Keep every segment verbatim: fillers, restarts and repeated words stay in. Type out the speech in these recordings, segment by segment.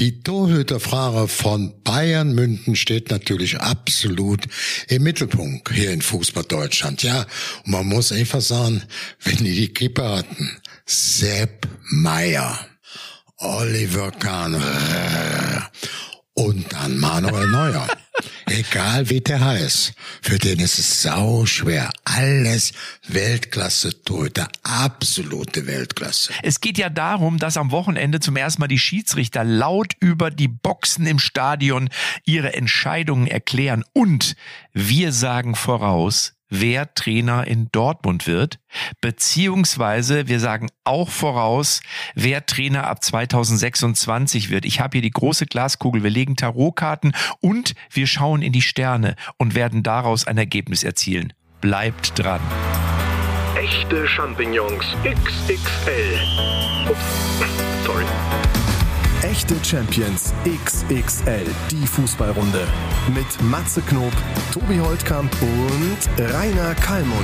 Die Torhüterfrage von Bayern München steht natürlich absolut im Mittelpunkt hier in Fußball Deutschland. Ja, und man muss einfach sagen, wenn die die Keeper hatten, Sepp Maier, Oliver Kahn und dann Manuel Neuer. Egal wie der heißt, für den ist es sau schwer. Alles Weltklasse-Torhüter, absolute Weltklasse. Es geht ja darum, dass am Wochenende zum ersten Mal die Schiedsrichter laut über die Boxen im Stadion ihre Entscheidungen erklären. Und wir sagen voraus, wer Trainer in Dortmund wird, beziehungsweise wir sagen auch voraus, wer Trainer ab zweitausendsechsundzwanzig wird. Ich habe hier die große Glaskugel, wir legen Tarotkarten und wir schauen in die Sterne und werden daraus ein Ergebnis erzielen. Bleibt dran. Echte Champignons X X L. Ups, sorry. Echte Champions X X L, die Fußballrunde. Mit Matze Knob, Tobi Holtkamp und Rainer Kallmund.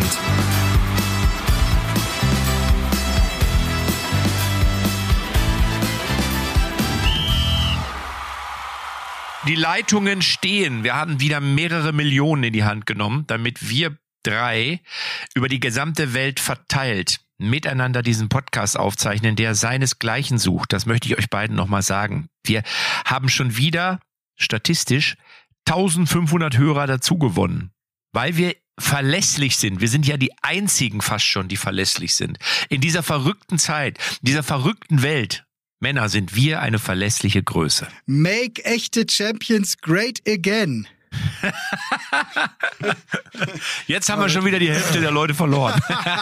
Die Leitungen stehen. Wir haben wieder mehrere Millionen in die Hand genommen, damit wir drei über die gesamte Welt verteilt miteinander diesen Podcast aufzeichnen, der seinesgleichen sucht. Das möchte ich euch beiden nochmal sagen. Wir haben schon wieder statistisch eintausendfünfhundert Hörer dazu gewonnen, weil wir verlässlich sind. Wir sind ja die einzigen fast schon, die verlässlich sind. In dieser verrückten Zeit, dieser verrückten Welt, Männer, sind wir eine verlässliche Größe. Make echte Champions great again. Jetzt haben wir schon wieder die Hälfte der Leute verloren.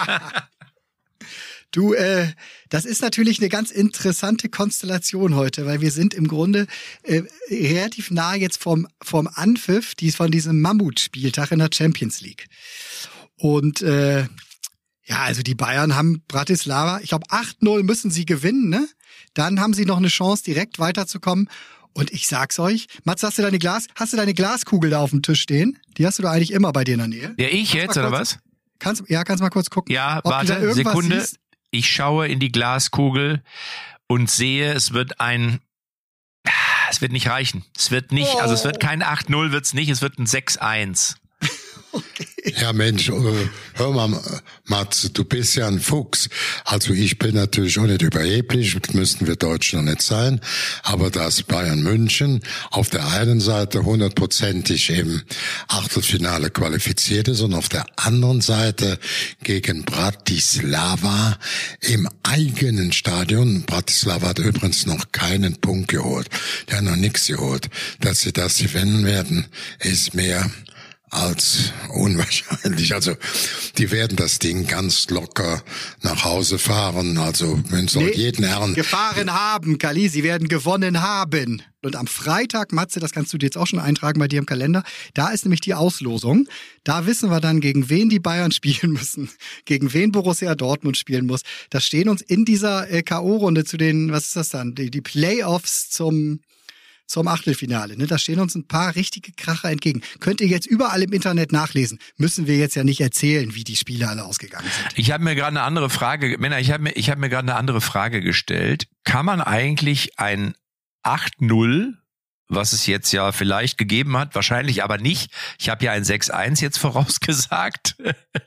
Du, äh, das ist natürlich eine ganz interessante Konstellation heute, weil wir sind im Grunde äh, relativ nah jetzt vom, vom Anpfiff die, von diesem Mammutspieltag in der Champions League. Und äh, ja, also die Bayern haben Bratislava, ich glaube acht null müssen sie gewinnen, ne? Dann haben sie noch eine Chance, direkt weiterzukommen. Und ich sag's euch, Mats, hast du deine Glas, hast du deine Glaskugel da auf dem Tisch stehen? Die hast du da eigentlich immer bei dir in der Nähe. Ja, ich jetzt, oder was? Kannst, ja, kannst mal kurz gucken. Ja, ob warte, du da irgendwas Sekunde. siehst. Ich schaue in die Glaskugel und sehe, es wird ein, es wird nicht reichen. Es wird nicht, oh. also es wird kein acht null, wird's nicht, es wird ein sechs eins. Okay. Ja Mensch, hör mal, Mats, du bist ja ein Fuchs. Also ich bin natürlich auch nicht überheblich, müssten wir Deutschland nicht sein. Aber dass Bayern München auf der einen Seite hundertprozentig im Achtelfinale qualifiziert ist und auf der anderen Seite gegen Bratislava im eigenen Stadion. Bratislava hat übrigens noch keinen Punkt geholt. Der hat noch nichts geholt. Dass sie das gewinnen werden, ist mehr als unwahrscheinlich. Also die werden das Ding ganz locker nach Hause fahren. Also wenn soll nee, jeden Herren gefahren haben, Kali, sie werden gewonnen haben. Und am Freitag, Matze, das kannst du dir jetzt auch schon eintragen bei dir im Kalender, da ist nämlich die Auslosung. Da wissen wir dann, gegen wen die Bayern spielen müssen, gegen wen Borussia Dortmund spielen muss. Da stehen uns in dieser äh, K O-Runde zu den, was ist das dann, die, die Playoffs zum zum Achtelfinale. Ne? Da stehen uns ein paar richtige Kracher entgegen. Könnt ihr jetzt überall im Internet nachlesen. Müssen wir jetzt ja nicht erzählen, wie die Spiele alle ausgegangen sind. Ich habe mir gerade eine andere Frage, Männer, ich habe mir, ich habe mir gerade eine andere Frage gestellt. Kann man eigentlich ein acht null, was es jetzt ja vielleicht gegeben hat, wahrscheinlich aber nicht, ich habe ja ein sechs eins jetzt vorausgesagt,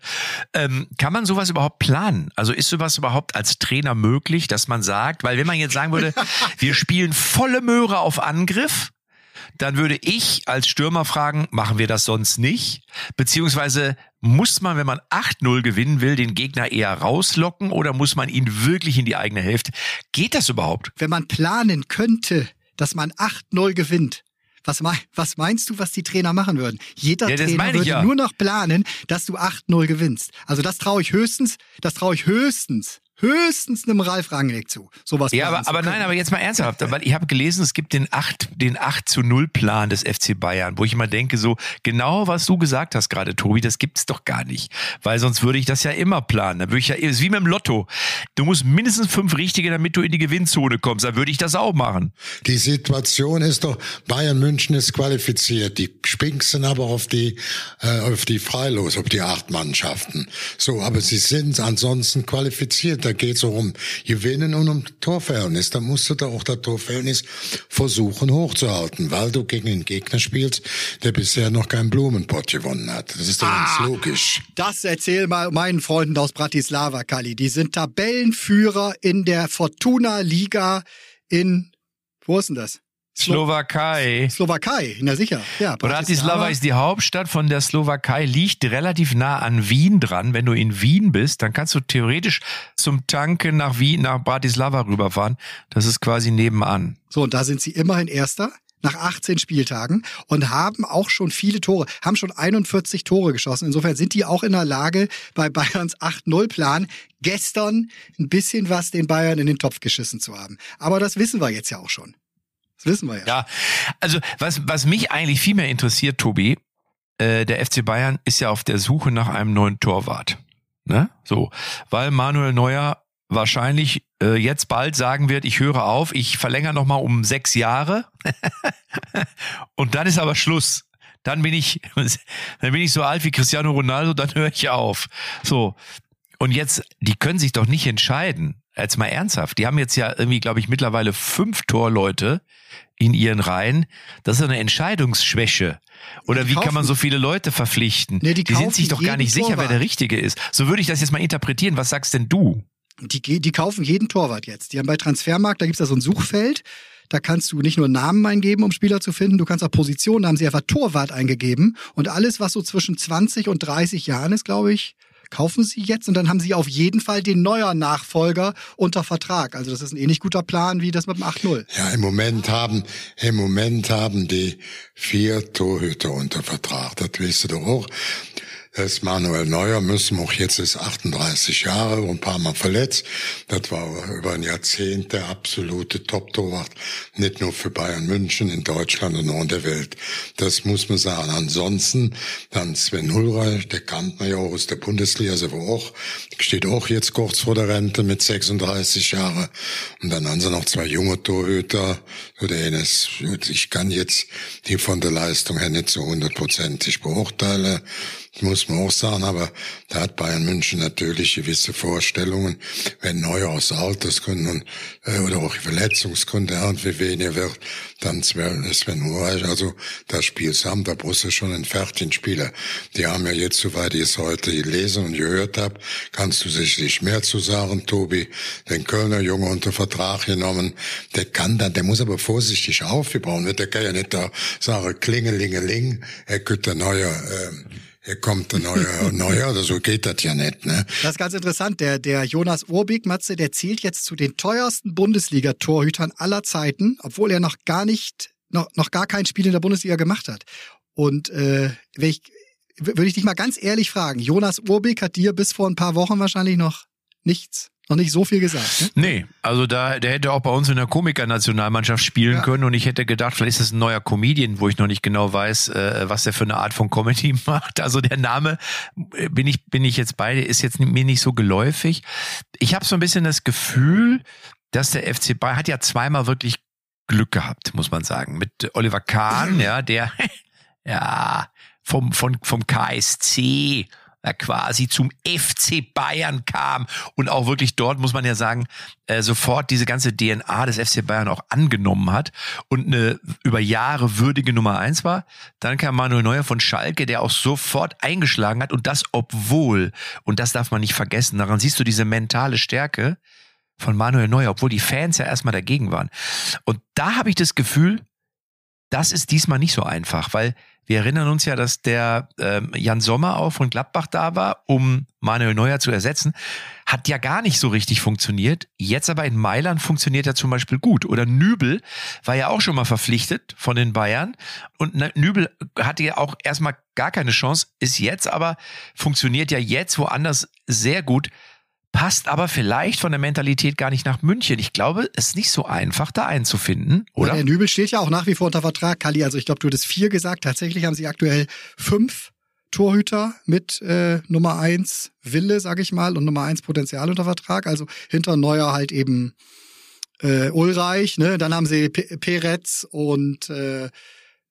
ähm, kann man sowas überhaupt planen? Also ist sowas überhaupt als Trainer möglich, dass man sagt, weil wenn man jetzt sagen würde, wir spielen volle Möhre auf Angriff, dann würde ich als Stürmer fragen, machen wir das sonst nicht? Beziehungsweise muss man, wenn man acht null gewinnen will, den Gegner eher rauslocken oder muss man ihn wirklich in die eigene Hälfte? Geht das überhaupt? Wenn man planen könnte, dass man acht null gewinnt. Was, mein, was meinst du, was die Trainer machen würden? Jeder ja, Trainer würde ja. nur noch planen, dass du acht null gewinnst. Also das traue ich höchstens, das traue ich höchstens, höchstens einem Ralf Rangnick zu. Sowas ja, aber, aber nein, aber jetzt mal ernsthaft. Weil ich habe gelesen, es gibt den acht, den acht zu null Plan des F C Bayern, wo ich immer denke, so genau was du gesagt hast gerade, Tobi, das gibt's doch gar nicht. Weil sonst würde ich das ja immer planen. Dann würde ich ja, ist wie mit dem Lotto. Du musst mindestens fünf Richtige, damit du in die Gewinnzone kommst. Dann würde ich das auch machen. Die Situation ist doch, Bayern München ist qualifiziert. Die spinksen aber auf die, äh, auf die Freilos, auf die acht Mannschaften. So, aber sie sind ansonsten qualifiziert. da geht's auch um Gewinnen und um Torverhältnis. Da musst du da auch das Torverhältnis versuchen hochzuhalten, weil du gegen einen Gegner spielst, der bisher noch keinen Blumenpott gewonnen hat. Das ist doch Ah, ganz logisch. Das erzähl mal meinen Freunden aus Bratislava, Kalli. Die sind Tabellenführer in der Fortuna Liga in, wo ist denn das? Slowakei. Slowakei, na sicher. Ja, Bratislava ist die Hauptstadt von der Slowakei, liegt relativ nah an Wien dran. Wenn du in Wien bist, dann kannst du theoretisch zum Tanken nach Wien, nach Bratislava rüberfahren. Das ist quasi nebenan. So, und da sind sie immerhin Erster nach achtzehn Spieltagen und haben auch schon viele Tore, haben schon einundvierzig Tore geschossen. Insofern sind die auch in der Lage, bei Bayerns acht null Plan gestern ein bisschen was den Bayern in den Topf geschissen zu haben. Aber das wissen wir jetzt ja auch schon. Das wissen wir ja. Ja, also was, was mich eigentlich viel mehr interessiert, Tobi, äh, der F C Bayern ist ja auf der Suche nach einem neuen Torwart. Ne? So, weil Manuel Neuer wahrscheinlich äh, jetzt bald sagen wird, ich höre auf, ich verlängere nochmal um sechs Jahre und dann ist aber Schluss. Dann bin ich, dann bin ich so alt wie Cristiano Ronaldo, dann höre ich auf. So, und jetzt, die können sich doch nicht entscheiden. Jetzt mal ernsthaft, die haben jetzt ja irgendwie, glaube ich, mittlerweile fünf Torleute in ihren Reihen. Das ist eine Entscheidungsschwäche. Oder die wie kaufen, kann man so viele Leute verpflichten? Nee, die die sind sich doch gar nicht sicher, Torwart. wer der Richtige ist. So würde ich das jetzt mal interpretieren. Was sagst denn du? Die, die kaufen jeden Torwart jetzt. Die haben bei Transfermarkt, da gibt's da so ein Suchfeld. Da kannst du nicht nur Namen eingeben, um Spieler zu finden, du kannst auch Positionen, da haben sie einfach Torwart eingegeben. Und alles, was so zwischen zwanzig und dreißig Jahren ist, glaube ich, kaufen sie jetzt und dann haben sie auf jeden Fall den neuer Nachfolger unter Vertrag. Also das ist ein ähnlich guter Plan wie das mit dem acht null. Ja, im Moment haben, im Moment haben die vier Torhüter unter Vertrag. Das weißt du doch auch. Das Manuel Neuer müssen auch jetzt ist achtunddreißig Jahre und ein paar Mal verletzt. Das war über ein Jahrzehnt der absolute Top-Torwart. Nicht nur für Bayern München, in Deutschland und auch in der Welt. Das muss man sagen. Ansonsten dann Sven Ulreich, der kennt man ja auch aus der Bundesliga, also auch, steht auch jetzt kurz vor der Rente mit sechsunddreißig Jahren. Und dann haben sie noch zwei junge Torhüter. Der eine ist, ich kann jetzt die von der Leistung her nicht so hundertprozentig beurteilen. Muss man auch sagen, aber da hat Bayern München natürlich gewisse Vorstellungen, wenn Neuer aus Altersgründen äh, oder auch Verletzungsgründe irgendwie weniger wird, dann Sven Ulreich, also das Spiel haben, da brauchst du schon einen fertigen Spieler. Die haben ja jetzt, soweit ich es heute gelesen und gehört habe, kannst du sicherlich mehr zu sagen, Tobi, den Kölner Junge unter Vertrag genommen, der kann dann, der muss aber vorsichtig aufgebaut, der kann ja nicht da sagen, klingelingeling, er könnte neuer, äh, Hier kommt der neue, neue, oder so geht das ja nicht, ne? Das ist ganz interessant. Der, der Jonas Urbik, Matze, der zählt jetzt zu den teuersten Bundesliga-Torhütern aller Zeiten, obwohl er noch gar nicht, noch, noch gar kein Spiel in der Bundesliga gemacht hat. Und, äh, wenn ich, würde ich dich mal ganz ehrlich fragen, Jonas Urbik hat dir bis vor ein paar Wochen wahrscheinlich noch nichts, noch nicht so viel gesagt, ne? Nee, also da, der hätte auch bei uns in der Komiker-Nationalmannschaft spielen Ja. können und ich hätte gedacht, vielleicht ist das ein neuer Comedian, wo ich noch nicht genau weiß, äh, was der für eine Art von Comedy macht. Also der Name, äh, bin ich, bin ich jetzt beide, ist jetzt mir nicht so geläufig. Ich habe so ein bisschen das Gefühl, dass der F C Bayern hat ja zweimal wirklich Glück gehabt, muss man sagen. Mit Oliver Kahn, ja, der, ja, vom, vom, vom K S C, er quasi zum F C Bayern kam und auch wirklich dort, muss man ja sagen, äh, sofort diese ganze D N A des F C Bayern auch angenommen hat und eine über Jahre würdige Nummer eins war. Dann kam Manuel Neuer von Schalke, der auch sofort eingeschlagen hat und das obwohl, und das darf man nicht vergessen, daran siehst du diese mentale Stärke von Manuel Neuer, obwohl die Fans ja erstmal dagegen waren. Und da habe ich das Gefühl, das ist diesmal nicht so einfach, weil wir erinnern uns ja, dass der ähm, Jan Sommer auch von Gladbach da war, um Manuel Neuer zu ersetzen. Hat ja gar nicht so richtig funktioniert. Jetzt aber in Mailand funktioniert er zum Beispiel gut. Oder Nübel war ja auch schon mal verpflichtet von den Bayern. Und Nübel hatte ja auch erstmal gar keine Chance, ist jetzt aber, funktioniert ja jetzt woanders sehr gut. Passt aber vielleicht von der Mentalität gar nicht nach München. Ich glaube, es ist nicht so einfach, da einzufinden, oder? Ja, der Nübel steht ja auch nach wie vor unter Vertrag, Kalli. Also ich glaube, du hattest vier gesagt. Tatsächlich haben sie aktuell fünf Torhüter mit äh, Nummer eins Wille, sag ich mal, und Nummer eins Potenzial unter Vertrag. Also hinter Neuer halt eben äh, Ulreich. Ne? Dann haben sie P- Peretz und äh,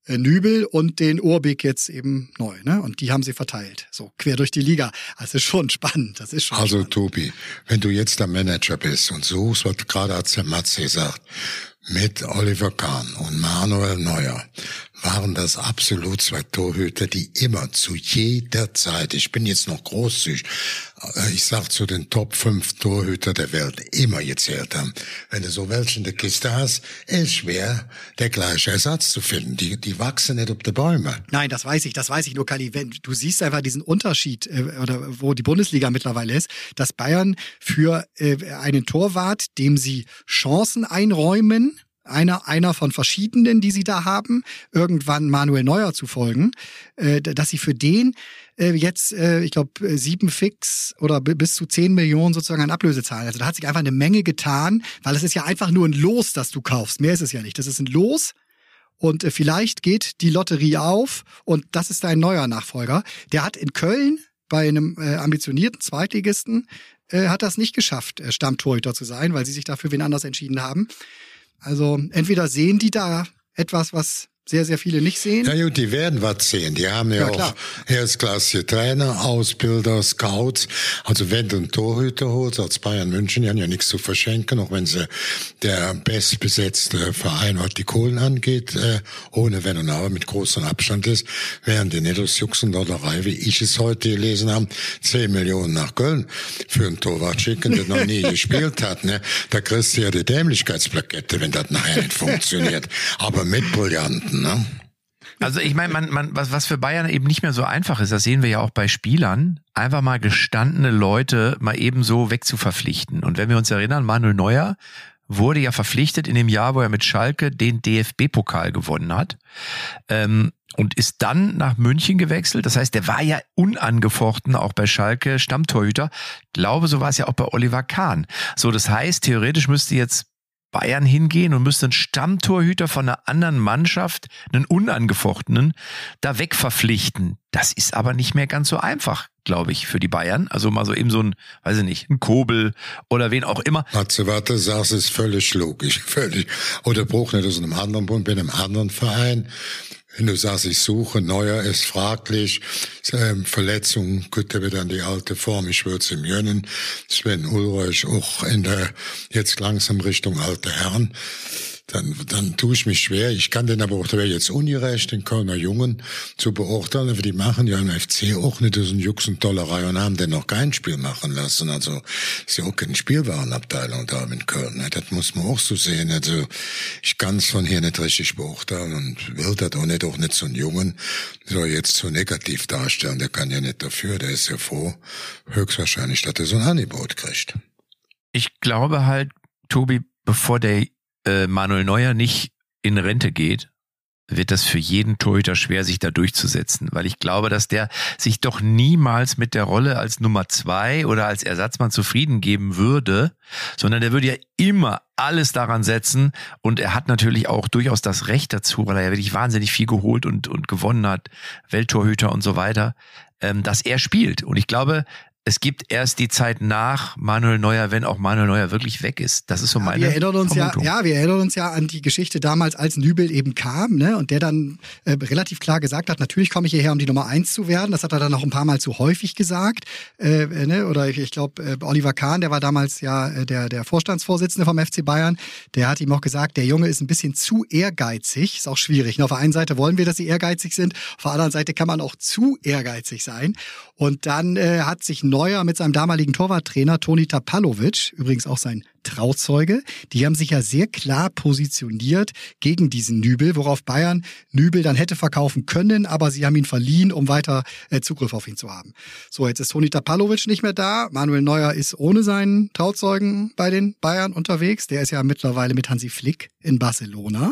Nübel und den Urbik jetzt eben neu, ne? Und die haben sie verteilt, so quer durch die Liga. Das ist schon spannend, das ist schon Also spannend. Tobi, wenn du jetzt der Manager bist und suchst, was gerade hat der Matze gesagt, mit Oliver Kahn und Manuel Neuer waren das absolut zwei Torhüter, die immer zu jeder Zeit, ich bin jetzt noch großzügig, ich sag zu den Top fünf Torhüter der Welt immer gezählt haben. Wenn du so welche in der Kiste hast, ist schwer, der gleiche Ersatz zu finden. Die, die wachsen nicht auf die Bäume. Nein, das weiß ich, das weiß ich nur, Kalli. Wenn du siehst einfach diesen Unterschied, äh, oder wo die Bundesliga mittlerweile ist, dass Bayern für äh, einen Torwart, dem sie Chancen einräumen, Einer, einer von verschiedenen, die sie da haben, irgendwann Manuel Neuer zu folgen, äh, dass sie für den äh, jetzt, äh, ich glaube, sieben Fix oder b- bis zu zehn Millionen sozusagen an Ablöse zahlen. Also da hat sich einfach eine Menge getan, weil es ist ja einfach nur ein Los, das du kaufst. Mehr ist es ja nicht. Das ist ein Los und äh, vielleicht geht die Lotterie auf und das ist dein neuer Nachfolger. Der hat in Köln bei einem äh, ambitionierten Zweitligisten äh, hat das nicht geschafft, äh, Stammtorhüter zu sein, weil sie sich dafür wen anders entschieden haben. Also entweder sehen die da etwas, was sehr, sehr viele nicht sehen. Ja gut, die werden was sehen. Die haben ja, Ja, auch klar. erstklassige Trainer, Ausbilder, Scouts. Also wenn du einen Torhüter holst, als Bayern München, die haben ja nichts zu verschenken, auch wenn sie der bestbesetzte Verein, was die Kohlen angeht, äh, ohne Wenn und Aber, mit großem Abstand ist, während die nicht aus Jux und Dollerei, wie ich es heute gelesen habe, zehn Millionen nach Köln für einen Torwart schicken, der noch nie gespielt hat. Ne? Da kriegst du ja die Dämlichkeitsplakette, wenn das nachher nicht funktioniert. Aber mit Brillanten. Ne? Also ich meine, man, man, was, was für Bayern eben nicht mehr so einfach ist, das sehen wir ja auch bei Spielern, einfach mal gestandene Leute mal eben so wegzuverpflichten. Und wenn wir uns erinnern, Manuel Neuer wurde ja verpflichtet in dem Jahr, wo er mit Schalke den D F B-Pokal gewonnen hat, ähm, und ist dann nach München gewechselt. Das heißt, der war ja unangefochten auch bei Schalke Stammtorhüter. Ich glaube, so war es ja auch bei Oliver Kahn. So, das heißt, theoretisch müsste jetzt Bayern hingehen und müsste einen Stammtorhüter von einer anderen Mannschaft, einen unangefochtenen, da wegverpflichten. Das ist aber nicht mehr ganz so einfach, glaube ich, für die Bayern. Also mal so eben so ein, weiß ich nicht, ein Kobel oder wen auch immer. Matze, was du sagst, ist völlig logisch, völlig. Oder Bruch nicht aus einem anderen Bund, bei einem anderen Verein. Wenn du sagst, ich suche, Neuer ist fraglich, ähm, Verletzung, gut, der wird dann die alte Form, ich würde es ihm gönnen. Sven Ulreich auch in der, jetzt langsam Richtung alte Herren. Dann, dann tue ich mich schwer. Ich kann den aber auch, der wäre jetzt ungerecht, den Kölner Jungen zu beurteilen, aber die machen ja im F C auch nicht so ein Jux und Tollerei und haben den noch kein Spiel machen lassen. Also, ist ja auch keine Spielwarenabteilung da in Köln. Das muss man auch so sehen. Also, ich kann es von hier nicht richtig beurteilen und will das auch nicht, auch nicht so einen Jungen soll jetzt so negativ darstellen. Der kann ja nicht dafür, der ist ja froh, höchstwahrscheinlich, dass er so ein Angebot kriegt. Ich glaube halt, Tobi, bevor der Manuel Neuer nicht in Rente geht, wird das für jeden Torhüter schwer, sich da durchzusetzen, weil ich glaube, dass der sich doch niemals mit der Rolle als Nummer zwei oder als Ersatzmann zufrieden geben würde, sondern der würde ja immer alles daran setzen und er hat natürlich auch durchaus das Recht dazu, weil er ja wirklich wahnsinnig viel geholt und, und gewonnen hat, Welttorhüter und so weiter, ähm, dass er spielt. Und ich glaube, es gibt erst die Zeit nach Manuel Neuer, wenn auch Manuel Neuer wirklich weg ist. Das ist so meine wir erinnern uns Vermutung. Ja, ja, wir erinnern uns ja an die Geschichte damals, als Nübel eben kam, ne, und der dann äh, relativ klar gesagt hat, natürlich komme ich hierher, um die Nummer eins zu werden. Das hat er dann noch ein paar Mal zu häufig gesagt. Äh, ne, oder ich, ich glaube, äh, Oliver Kahn, der war damals ja äh, der, der Vorstandsvorsitzende vom F C Bayern, der hat ihm auch gesagt, der Junge ist ein bisschen zu ehrgeizig. Ist auch schwierig. Ne? Auf der einen Seite wollen wir, dass sie ehrgeizig sind, auf der anderen Seite kann man auch zu ehrgeizig sein. Und dann äh, hat sich Neuer mit seinem damaligen Torwarttrainer Toni Tapalovic, übrigens auch sein Trauzeuge, die haben sich ja sehr klar positioniert gegen diesen Nübel, worauf Bayern Nübel dann hätte verkaufen können, aber sie haben ihn verliehen, um weiter äh, Zugriff auf ihn zu haben. So, jetzt ist Toni Tapalovic nicht mehr da. Manuel Neuer ist ohne seinen Trauzeugen bei den Bayern unterwegs. Der ist ja mittlerweile mit Hansi Flick in Barcelona.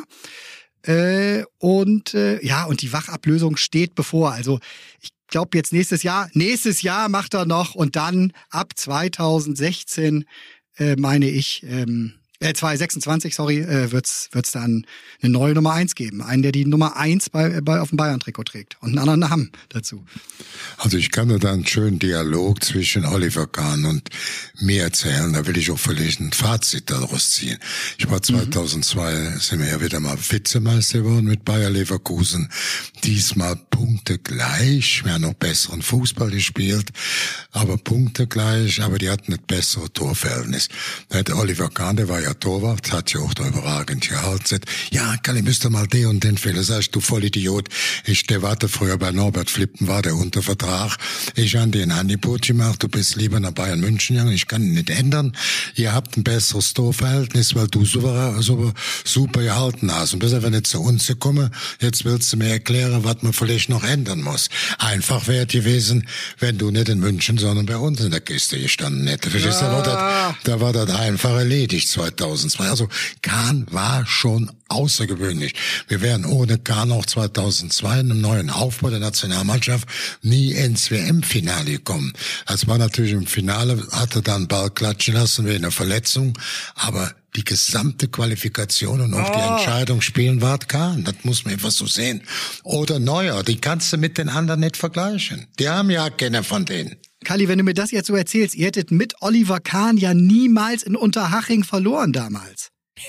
Äh, und äh, ja, und die Wachablösung steht bevor. Also ich Ich glaube jetzt nächstes Jahr, nächstes Jahr macht er noch und dann ab zweitausendsechzehn, äh, meine ich, ähm, Äh, zwanzig sechsundzwanzig, sorry, äh, wird's wird's dann eine neue Nummer eins geben. Einen, der die Nummer eins bei, bei, auf dem Bayern-Trikot trägt. Und einen anderen Namen dazu. Also ich kann nur da einen schönen Dialog zwischen Oliver Kahn und mir erzählen. Da will ich auch vielleicht ein Fazit daraus ziehen. Ich war zweitausendzwei, mhm. sind wir ja wieder mal Vizemeister geworden mit Bayer Leverkusen. Diesmal Punkte gleich. Wir haben noch besseren Fußball gespielt, aber Punkte gleich. Aber die hatten ein besseres Torverhältnis. Da hat Oliver Kahn, der war ja Torwart, hat ja auch da überragend gehalten. Ja, Kalli, müsste mal den und den Fehler. Sag ich, du Vollidiot. Ich, der warte früher bei Norbert Flippen, war der unter Vertrag. Ich habe dir ein Angebot gemacht, du bist lieber nach Bayern München gegangen. Ich kann ihn nicht ändern. Ihr habt ein besseres Torverhältnis, weil du super, super, super gehalten hast. Und bist einfach nicht zu uns gekommen. Jetzt willst du mir erklären, was man vielleicht noch ändern muss. Einfach wäre gewesen, wenn du nicht in München, sondern bei uns in der Kiste gestanden hättest. Ja. Da war das, da war das einfach erledigt zweitausendzwei. Also Kahn war schon außergewöhnlich. Wir wären ohne Kahn auch zweitausendzwei in einem neuen Aufbau der Nationalmannschaft nie ins W M-Finale gekommen. Das war natürlich im Finale, hatte dann Ball klatschen lassen wegen einer Verletzung, aber die gesamte Qualifikation und auch oh. die Entscheidung spielen war Kahn. Das muss man einfach so sehen. Oder Neuer, die kannst du mit den anderen nicht vergleichen. Die haben ja keiner von denen. Kalli, wenn du mir das jetzt so erzählst, ihr hättet mit Oliver Kahn ja niemals in Unterhaching verloren damals.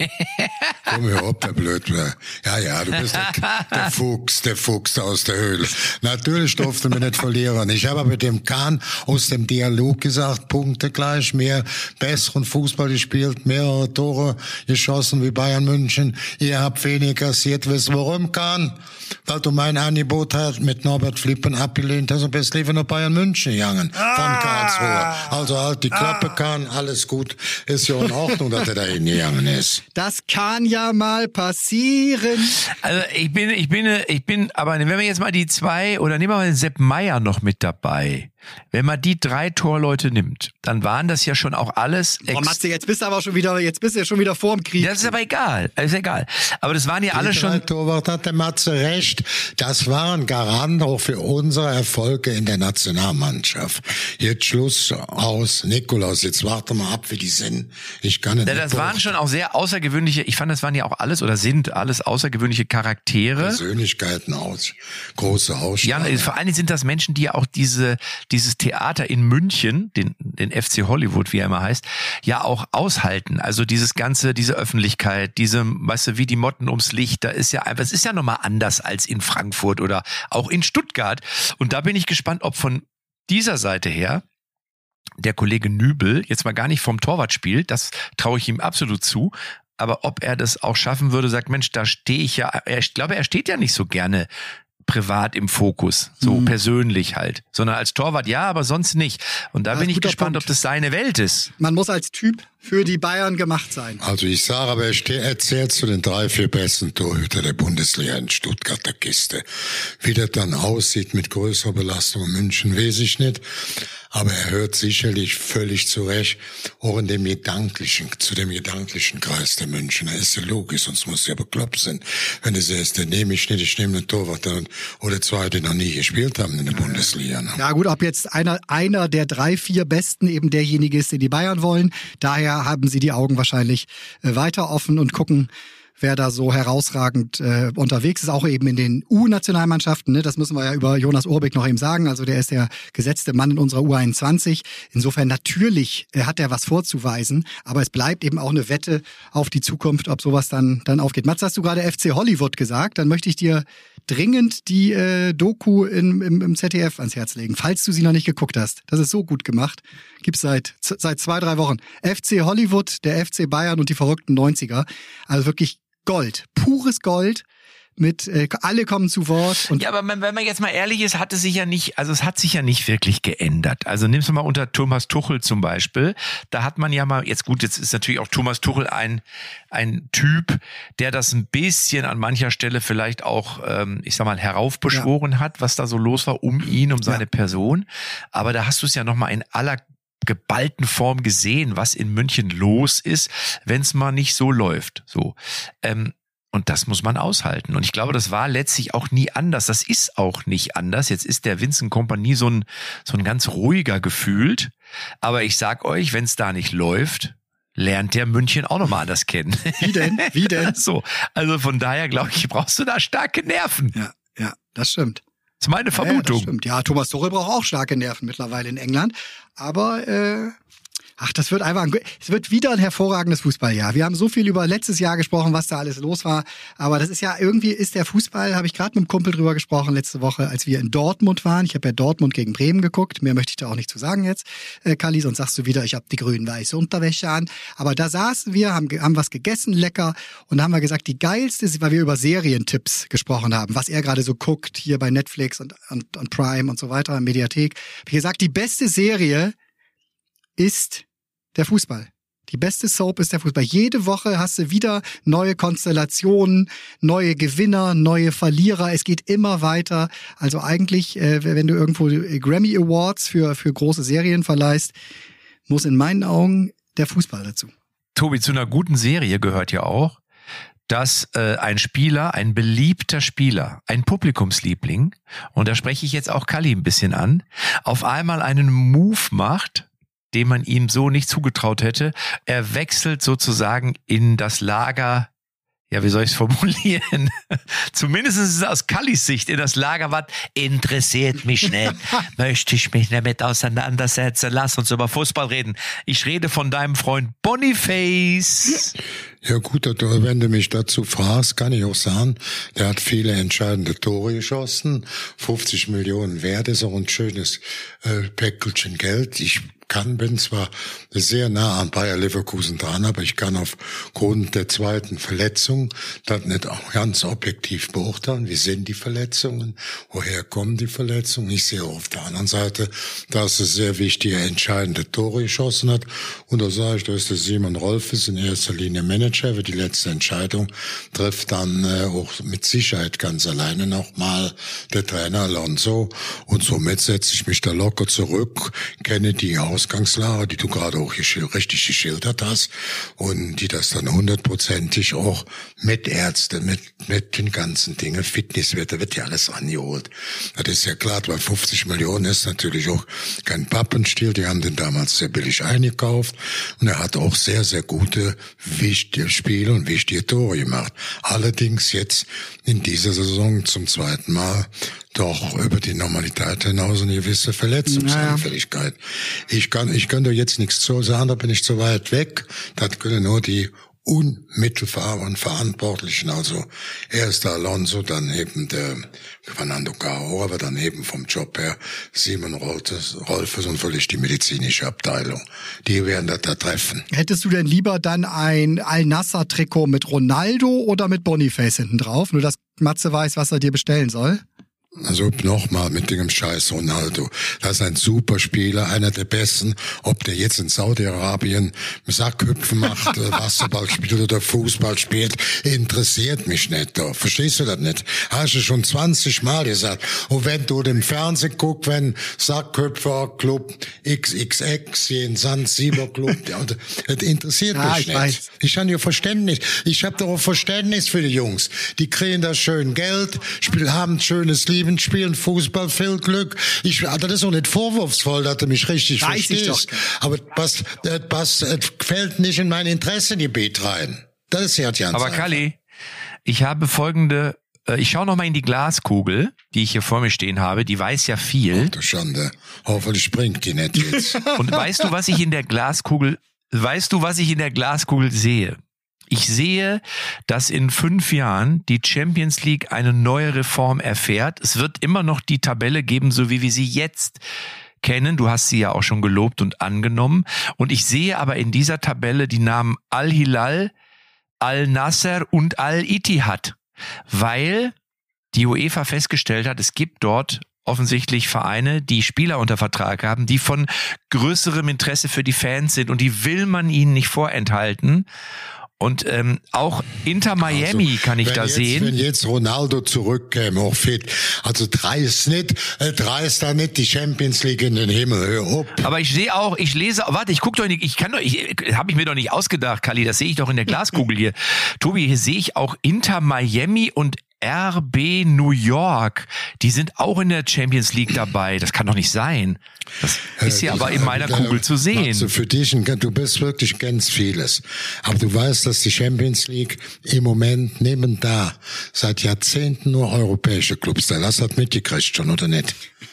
Komm hier ob, der Blödler. Ja, ja, du bist der, der Fuchs, der Fuchs aus der Höhle. Natürlich durfte man nicht verlieren. Ich habe mit dem Kahn aus dem Dialog gesagt, Punkte gleich, mehr besseren Fußball gespielt, mehrere Tore geschossen wie Bayern München. Ihr habt wenig kassiert. Wisst warum, Kahn? Weil du mein Angebot hast mit Norbert Flippen abgelehnt hast und bist lieber nach Bayern München gegangen. Von Karlsruhe. Also halt die Klappe, Kahn, alles gut. Ist ja in Ordnung, dass er da hingegangen ist. Das kann ja mal passieren. Also ich bin, ich bin, ich bin, aber wenn wir jetzt mal die zwei, oder nehmen wir mal den Sepp Meier noch mit dabei. Wenn man die drei Torleute nimmt, dann waren das ja schon auch alles. Boah, Matze, jetzt bist du aber schon wieder, jetzt bist du ja schon wieder vorm Krieg. Das ist aber egal, das ist egal. Aber das waren ja alle schon. Die drei Torwart hat der Matze recht. Das waren Garant auch für unsere Erfolge in der Nationalmannschaft. Jetzt Schluss aus. Nikolaus, jetzt warte mal ab, wie die sind. Ich kann nicht. Ja, das waren schon auch sehr außergewöhnliche, ich fand, das waren ja auch alles oder sind alles außergewöhnliche Charaktere. Persönlichkeiten aus, große Ausstrahlung. Ja, vor allen Dingen sind das Menschen, die ja auch diese, dieses Theater in München, den, den F C Hollywood, wie er immer heißt, ja auch aushalten. Also dieses ganze, diese Öffentlichkeit, diese, weißt du, wie die Motten ums Licht, da ist ja einfach, es ist ja nochmal anders als in Frankfurt oder auch in Stuttgart. Und da bin ich gespannt, ob von dieser Seite her der Kollege Nübel jetzt mal gar nicht vom Torwart spielt, das traue ich ihm absolut zu, aber ob er das auch schaffen würde, sagt, Mensch, da stehe ich ja, ich glaube, er steht ja nicht so gerne privat im Fokus, so mhm. persönlich halt, sondern als Torwart ja, aber sonst nicht. Und da das bin ich gespannt, Punkt. ob das seine Welt ist. Man muss als Typ für die Bayern gemacht sein. Also ich sage, aber er erzählt zu den drei, vier besten Torhüter der Bundesliga in Stuttgarter Kiste. Wie das dann aussieht mit größerer Belastung in München, weiß ich nicht. Aber er hört sicherlich völlig zurecht, auch in dem gedanklichen, zu dem gedanklichen Kreis der Münchner. Ist ja logisch, sonst muss ja bekloppt sein. Wenn du sagst, den nehme ich nicht, ich nehme einen Torwart oder zwei, die noch nie gespielt haben in der Bundesliga. Ne? Ja gut, ob jetzt einer, einer der drei, vier Besten eben derjenige ist, den die Bayern wollen, daher haben sie die Augen wahrscheinlich äh, weiter offen und gucken, wer da so herausragend äh, unterwegs ist, auch eben in den U-Nationalmannschaften. Ne? Das müssen wir ja über Jonas Urbik noch eben sagen. Also der ist der gesetzte Mann in unserer U einundzwanzig. Insofern natürlich äh, hat er was vorzuweisen, aber es bleibt eben auch eine Wette auf die Zukunft, ob sowas dann dann aufgeht. Mats, hast du gerade F C Hollywood gesagt? Dann möchte ich dir dringend die äh, Doku in, im, im Z D F ans Herz legen, falls du sie noch nicht geguckt hast. Das ist so gut gemacht. Gibt's seit seit zwei, drei Wochen. F C Hollywood, der F C Bayern und die verrückten neunziger. Also wirklich Gold, pures Gold. Mit äh, alle kommen zu Wort. Und ja, aber wenn man jetzt mal ehrlich ist, hat es sich ja nicht, also es hat sich ja nicht wirklich geändert. Also nimmst du mal unter Thomas Tuchel zum Beispiel, da hat man ja mal, jetzt gut, jetzt ist natürlich auch Thomas Tuchel ein ein Typ, der das ein bisschen an mancher Stelle vielleicht auch, ähm, ich sag mal, heraufbeschworen ja. hat, was da so los war um ihn, um seine ja. Person. Aber da hast du es ja nochmal in aller geballten Form gesehen, was in München los ist, wenn es mal nicht so läuft. So. Ähm, Und das muss man aushalten. Und ich glaube, das war letztlich auch nie anders. Das ist auch nicht anders. Jetzt ist der Vincent Kompany so ein, so ein ganz ruhiger gefühlt. Aber ich sag euch, wenn es da nicht läuft, lernt der München auch nochmal anders kennen. Wie denn? Wie denn? So, also von daher glaube ich, brauchst du da starke Nerven. Ja, ja, das stimmt. Das ist meine Ja, ja, Vermutung. das stimmt. Ja, Thomas Tuchel braucht auch starke Nerven mittlerweile in England. Aber äh, ach, das wird einfach, ein, es wird wieder ein hervorragendes Fußballjahr. Wir haben so viel über letztes Jahr gesprochen, was da alles los war. Aber das ist ja, irgendwie ist der Fußball, habe ich gerade mit einem Kumpel drüber gesprochen letzte Woche, als wir in Dortmund waren. Ich habe ja Dortmund gegen Bremen geguckt. Mehr möchte ich da auch nicht zu sagen jetzt, äh, Kalli, sonst sagst du wieder, ich habe die grün-weiße Unterwäsche an. Aber da saßen wir, haben, haben was gegessen, lecker. Und da haben wir gesagt, die geilste, weil wir über Serientipps gesprochen haben, was er gerade so guckt, hier bei Netflix und, und, und Prime und so weiter, Mediathek. Habe ich gesagt, die beste Serie ist der Fußball. Die beste Soap ist der Fußball. Jede Woche hast du wieder neue Konstellationen, neue Gewinner, neue Verlierer. Es geht immer weiter. Also eigentlich, äh, wenn du irgendwo Grammy Awards für, für große Serien verleihst, muss in meinen Augen der Fußball dazu. Tobi, zu einer guten Serie gehört ja auch, dass äh, ein Spieler, ein beliebter Spieler, ein Publikumsliebling, und da spreche ich jetzt auch Kalli ein bisschen an, auf einmal einen Move macht, dem man ihm so nicht zugetraut hätte. Er wechselt sozusagen in das Lager, ja, wie soll ich es formulieren? Zumindest ist es aus Kallis Sicht in das Lager, was interessiert mich nicht, möchte ich mich damit auseinandersetzen, lass uns über Fußball reden. Ich rede von deinem Freund Boniface. Ja gut, wenn du mich dazu fragst, kann ich auch sagen, der hat viele entscheidende Tore geschossen, fünfzig Millionen wert, ist auch ein schönes äh, Päckchen Geld. Ich kann, bin zwar sehr nah an Bayer Leverkusen dran, aber ich kann aufgrund der zweiten Verletzung das nicht auch ganz objektiv beurteilen. Wie sind die Verletzungen? Woher kommen die Verletzungen? Ich sehe auf der anderen Seite, dass es sehr wichtige, entscheidende Tore geschossen hat. Und da sage ich, da ist der Simon Rolfes in erster Linie Manager, für die letzte Entscheidung trifft dann äh, auch mit Sicherheit ganz alleine nochmal der Trainer Alonso. Und somit setze ich mich da locker zurück, kenne die Ausgangslage, die du gerade auch richtig geschildert hast und die das dann hundertprozentig auch mit Ärzten, mit mit den ganzen Dingen, Fitnesswerte, wird ja alles angeholt. Das ist ja klar, weil fünfzig Millionen ist natürlich auch kein Pappenstiel, die haben den damals sehr billig eingekauft und er hat auch sehr, sehr gute, wichtige Spiele und wichtige Tore gemacht. Allerdings jetzt in dieser Saison zum zweiten Mal doch über die Normalität hinaus eine gewisse Verletzungsanfälligkeit. Naja. Ich kann, ich kann da jetzt nichts zu sagen, da bin ich zu weit weg. Das können nur die unmittelbaren Verantwortlichen, also erst der Alonso, dann eben der Fernando Caro, aber dann eben vom Job her Simon Rolfes und völlig die medizinische Abteilung. Die werden das da treffen. Hättest du denn lieber dann ein Al-Nassr-Trikot mit Ronaldo oder mit Boniface hinten drauf? Nur dass Matze weiß, was er dir bestellen soll? Also nochmal mit dem Scheiß Ronaldo. Das ist ein super Spieler, einer der besten. Ob der jetzt in Saudi-Arabien Sackhüpfen macht, Wasserball spielt oder Fußball spielt, interessiert mich nicht. Da. Verstehst du das nicht? Hast du schon zwanzig Mal gesagt. Und wenn du im Fernsehen guckst, wenn Sackhüpfer Club X X X, jeden Sand-Sieber Club, das interessiert ja, mich ich nicht. Weiß. Ich habe ja Verständnis. Ich habe doch auch Verständnis für die Jungs. Die kriegen da schön Geld, spielen, haben ein schönes Leben, spielen Fußball, viel Glück. Ich, das ist auch nicht vorwurfsvoll, dass du mich richtig Weiß verstehst. Aber das, das, das fällt nicht in mein Interessengebiet rein. Das ist ja ganz Aber Kalli, ich habe folgende, ich schaue noch mal in die Glaskugel, die ich hier vor mir stehen habe. Die weiß ja viel. Ach du Schande. Hoffentlich springt die nicht jetzt. Und weißt du, was ich in der Glaskugel, weißt du, was ich in der Glaskugel sehe? Ich sehe, dass in fünf Jahren die Champions League eine neue Reform erfährt. Es wird immer noch die Tabelle geben, so wie wir sie jetzt kennen. Du hast sie ja auch schon gelobt und angenommen. Und ich sehe aber in dieser Tabelle die Namen Al-Hilal, Al-Nassr und Al-Ittihad, weil die UEFA festgestellt hat, es gibt dort offensichtlich Vereine, die Spieler unter Vertrag haben, die von größerem Interesse für die Fans sind und die will man ihnen nicht vorenthalten. Und ähm, auch Inter Miami also, kann ich da jetzt, sehen. Wenn jetzt Ronaldo zurückkäme, auch fit, also dreist nicht, äh, dreist da nicht die Champions League in den Himmel, hör auf. Aber ich sehe auch, ich lese, warte, ich guck doch nicht, ich kann doch, ich habe ich mir doch nicht ausgedacht, Kalli, das sehe ich doch in der Glaskugel hier. Tobi, hier sehe ich auch Inter Miami und R B New York, die sind auch in der Champions League dabei. Das kann doch nicht sein. Das ist ja äh, aber in meiner äh, Kugel zu sehen. Also für dich, du bist wirklich ganz vieles. Aber du weißt, dass die Champions League im Moment neben da seit Jahrzehnten nur europäische Clubs. Da hast du das mitgekriegt schon, oder nicht?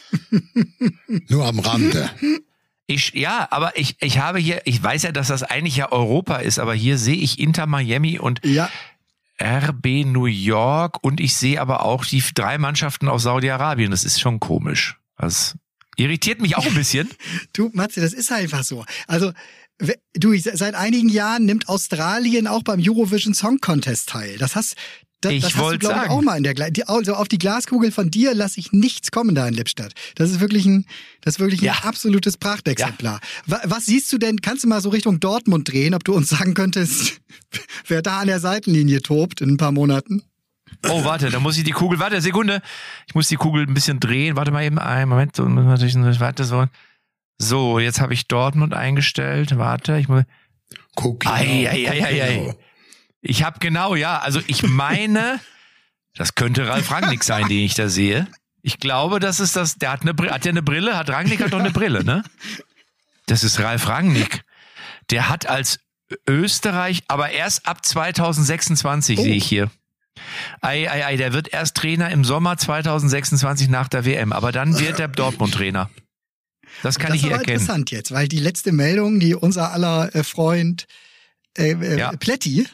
Nur am Rande. Ich, ja, aber ich, ich habe hier, ich weiß ja, dass das eigentlich ja Europa ist, aber hier sehe ich Inter Miami und ja. R B New York und ich sehe aber auch die drei Mannschaften aus Saudi-Arabien. Das ist schon komisch. Das irritiert mich auch ein bisschen. Du, Matze, das ist einfach so. Also, du, seit einigen Jahren nimmt Australien auch beim Eurovision Song Contest teil. Das hast Das, ich das hast du, glaube ich, sagen. auch mal in der die, also auf die Glaskugel von dir lasse ich nichts kommen da in Lippstadt. Das ist wirklich ein, das ist wirklich ein ja. absolutes Prachtexemplar. Ja. Was siehst du denn? Kannst du mal so Richtung Dortmund drehen, ob du uns sagen könntest, wer da an der Seitenlinie tobt in ein paar Monaten? Oh, warte, da muss ich die Kugel, warte, Sekunde. Ich muss die Kugel ein bisschen drehen. Warte mal eben einen Moment. So, natürlich warte so. So, jetzt habe ich Dortmund eingestellt. Warte, ich muss. Guck. Ei, ei, ei, ei, ei. Ich habe genau, ja, also ich meine, das könnte Ralf Rangnick sein, den ich da sehe. Ich glaube, das ist das, der hat eine Brille, hat der eine Brille? Hat Rangnick hat doch eine Brille, ne? Das ist Ralf Rangnick. Der hat als Österreich, aber erst ab zwanzig sechsundzwanzig oh. sehe ich hier. Ei, ei, ei, der wird erst Trainer im Sommer zwanzig sechsundzwanzig nach der W M, aber dann wird er Dortmund-Trainer. Das kann das ich hier erkennen. Das ist interessant jetzt, weil die letzte Meldung, die unser aller äh, Freund äh, äh, ja. Plätti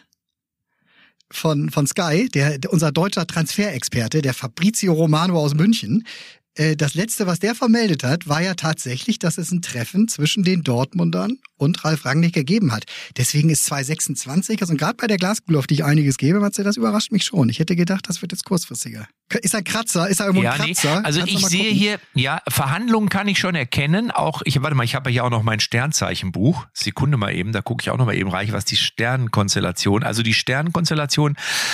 von von Sky, der, der unser deutscher Transferexperte, der Fabrizio Romano aus München, äh, das letzte, was der vermeldet hat, war ja tatsächlich, dass es ein Treffen zwischen den Dortmundern und Ralf Rangnick gegeben hat. Deswegen ist zwanzig sechsundzwanzig, also gerade bei der Glaskugel, auf die ich einiges gebe, Matze, das überrascht mich schon. Ich hätte gedacht, das wird jetzt kurzfristiger. Ist ein Kratzer? Ist da irgendwo ja, ein Kratzer? Nee. Also Kannst ich sehe gucken? hier, ja, Verhandlungen kann ich schon erkennen. Auch, ich warte mal, ich habe ja auch noch mein Sternzeichenbuch. Sekunde mal eben, da gucke ich auch noch mal eben rein, was die Sternenkonstellation, also die Sternenkonstellation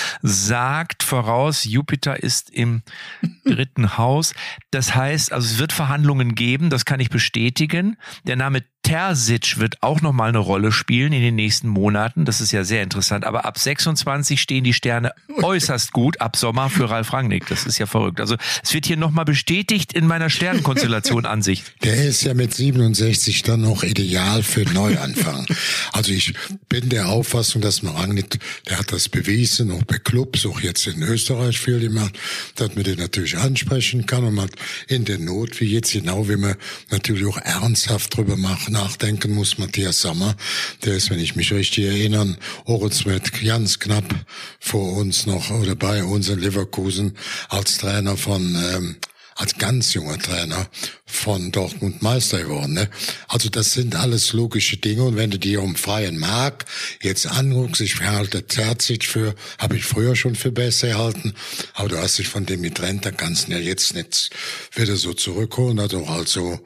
sagt voraus, Jupiter ist im dritten Haus. Das heißt, also es wird Verhandlungen geben, das kann ich bestätigen. Der Name Terzic wird auch noch mal eine Rolle spielen in den nächsten Monaten. Das ist ja sehr interessant. Aber ab sechsundzwanzig stehen die Sterne äußerst gut. Ab Sommer für Ralf Rangnick. Das ist ja verrückt. Also es wird hier noch mal bestätigt in meiner Sternenkonstellation Ansicht. Der ist ja mit siebenundsechzig dann noch ideal für Neuanfang. Also ich bin der Auffassung, dass man Rangnick, der hat das bewiesen, auch bei Clubs, auch jetzt in Österreich viel gemacht, dass man den natürlich ansprechen kann und man in der Not, wie jetzt genau, wie man natürlich auch ernsthaft drüber macht, nachdenken muss. Matthias Sammer, der ist, wenn ich mich richtig erinnere, Oritz mit ganz knapp vor uns noch oder bei uns in Leverkusen als Trainer von, ähm, als ganz junger Trainer von Dortmund Meister geworden. Ne? Also das sind alles logische Dinge und wenn du dir um freien Markt jetzt anguckst, ich halte Terzic für, habe ich früher schon für besser gehalten, aber du hast dich von dem getrennt, da kannst du ja jetzt nicht wieder so zurückholen. Also, also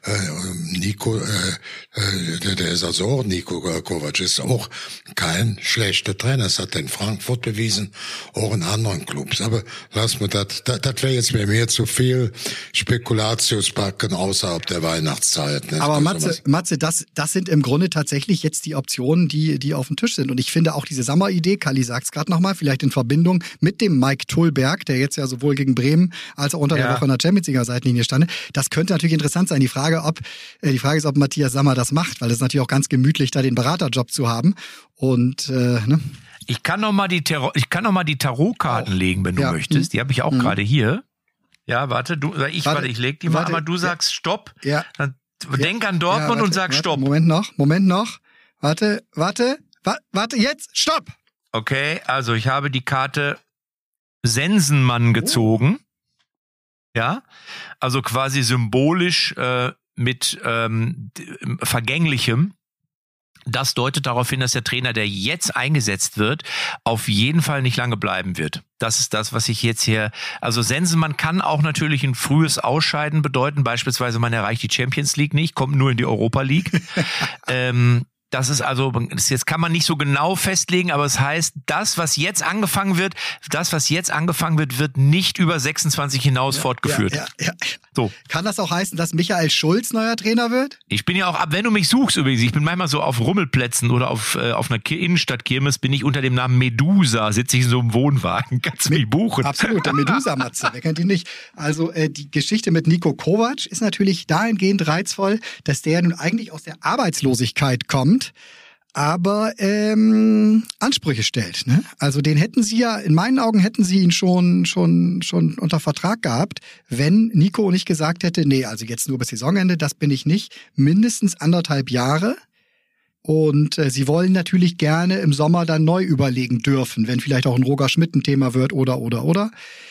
äh, Nico, äh, äh, der, der ist also auch, Nico Kovac ist auch kein schlechter Trainer, das hat er in Frankfurt bewiesen, auch in anderen Clubs. Aber lass mir das, das, das wäre jetzt bei mir zu viel Spekulatiuspacken außerhalb der Weihnachtszeit. Ne? Aber Matze, Matze, das, das sind im Grunde tatsächlich jetzt die Optionen, die, die auf dem Tisch sind. Und ich finde auch diese Sommeridee, Kalli sagt es gerade nochmal, vielleicht in Verbindung mit dem Mike Tullberg, der jetzt ja sowohl gegen Bremen als auch unter ja. der Woche in der Champions League Seitenlinie stand. Das könnte natürlich interessant sein. Die Frage, ob, äh, die Frage ist, ob Matthias Sammer das macht, weil es ist natürlich auch ganz gemütlich, da den Beraterjob zu haben. Und, äh, ne? Ich kann noch mal die, Tarot, ich kann noch mal die Tarotkarten oh. legen, wenn du ja. möchtest. Die habe ich auch mhm. gerade hier. Ja, warte, du, ich, warte, warte ich leg die mal, warte, aber du sagst ja. Stopp. Ja. Dann denk an Dortmund ja, warte, und sag warte, Stopp. Moment noch, Moment noch. Warte, warte, wa- warte, jetzt, Stopp! Okay, also ich habe die Karte Sensenmann gezogen. Oh. Ja, also quasi symbolisch äh, mit ähm, Vergänglichem. Das deutet darauf hin, dass der Trainer, der jetzt eingesetzt wird, auf jeden Fall nicht lange bleiben wird. Das ist das, was ich jetzt hier, also Sensenmann kann auch natürlich ein frühes Ausscheiden bedeuten. Beispielsweise man erreicht die Champions League nicht, kommt nur in die Europa League. ähm, das ist also, das jetzt kann man nicht so genau festlegen, aber es heißt, das, was jetzt angefangen wird, das, was jetzt angefangen wird, wird nicht über sechsundzwanzig hinaus ja, fortgeführt. Ja, ja, ja. So. Kann das auch heißen, dass Michael Schulz neuer Trainer wird? Ich bin ja auch, ab wenn du mich suchst übrigens, ich bin manchmal so auf Rummelplätzen oder auf, äh, auf einer Ki- Innenstadtkirmes, bin ich unter dem Namen Medusa, sitze ich in so einem Wohnwagen. Kannst du mich buchen? Absolut, der Medusa-Matze, wer kennt ihn nicht? Also äh, die Geschichte mit Niko Kovac ist natürlich dahingehend reizvoll, dass der nun eigentlich aus der Arbeitslosigkeit kommt, aber ähm, Ansprüche stellt. Ne? Also den hätten sie ja, in meinen Augen hätten sie ihn schon schon schon unter Vertrag gehabt, wenn Nico nicht gesagt hätte, nee, also jetzt nur bis Saisonende, das bin ich nicht, mindestens anderthalb Jahre. Und äh, sie wollen natürlich gerne im Sommer dann neu überlegen dürfen, wenn vielleicht auch ein Roger Schmidt ein Thema wird oder, oder, oder.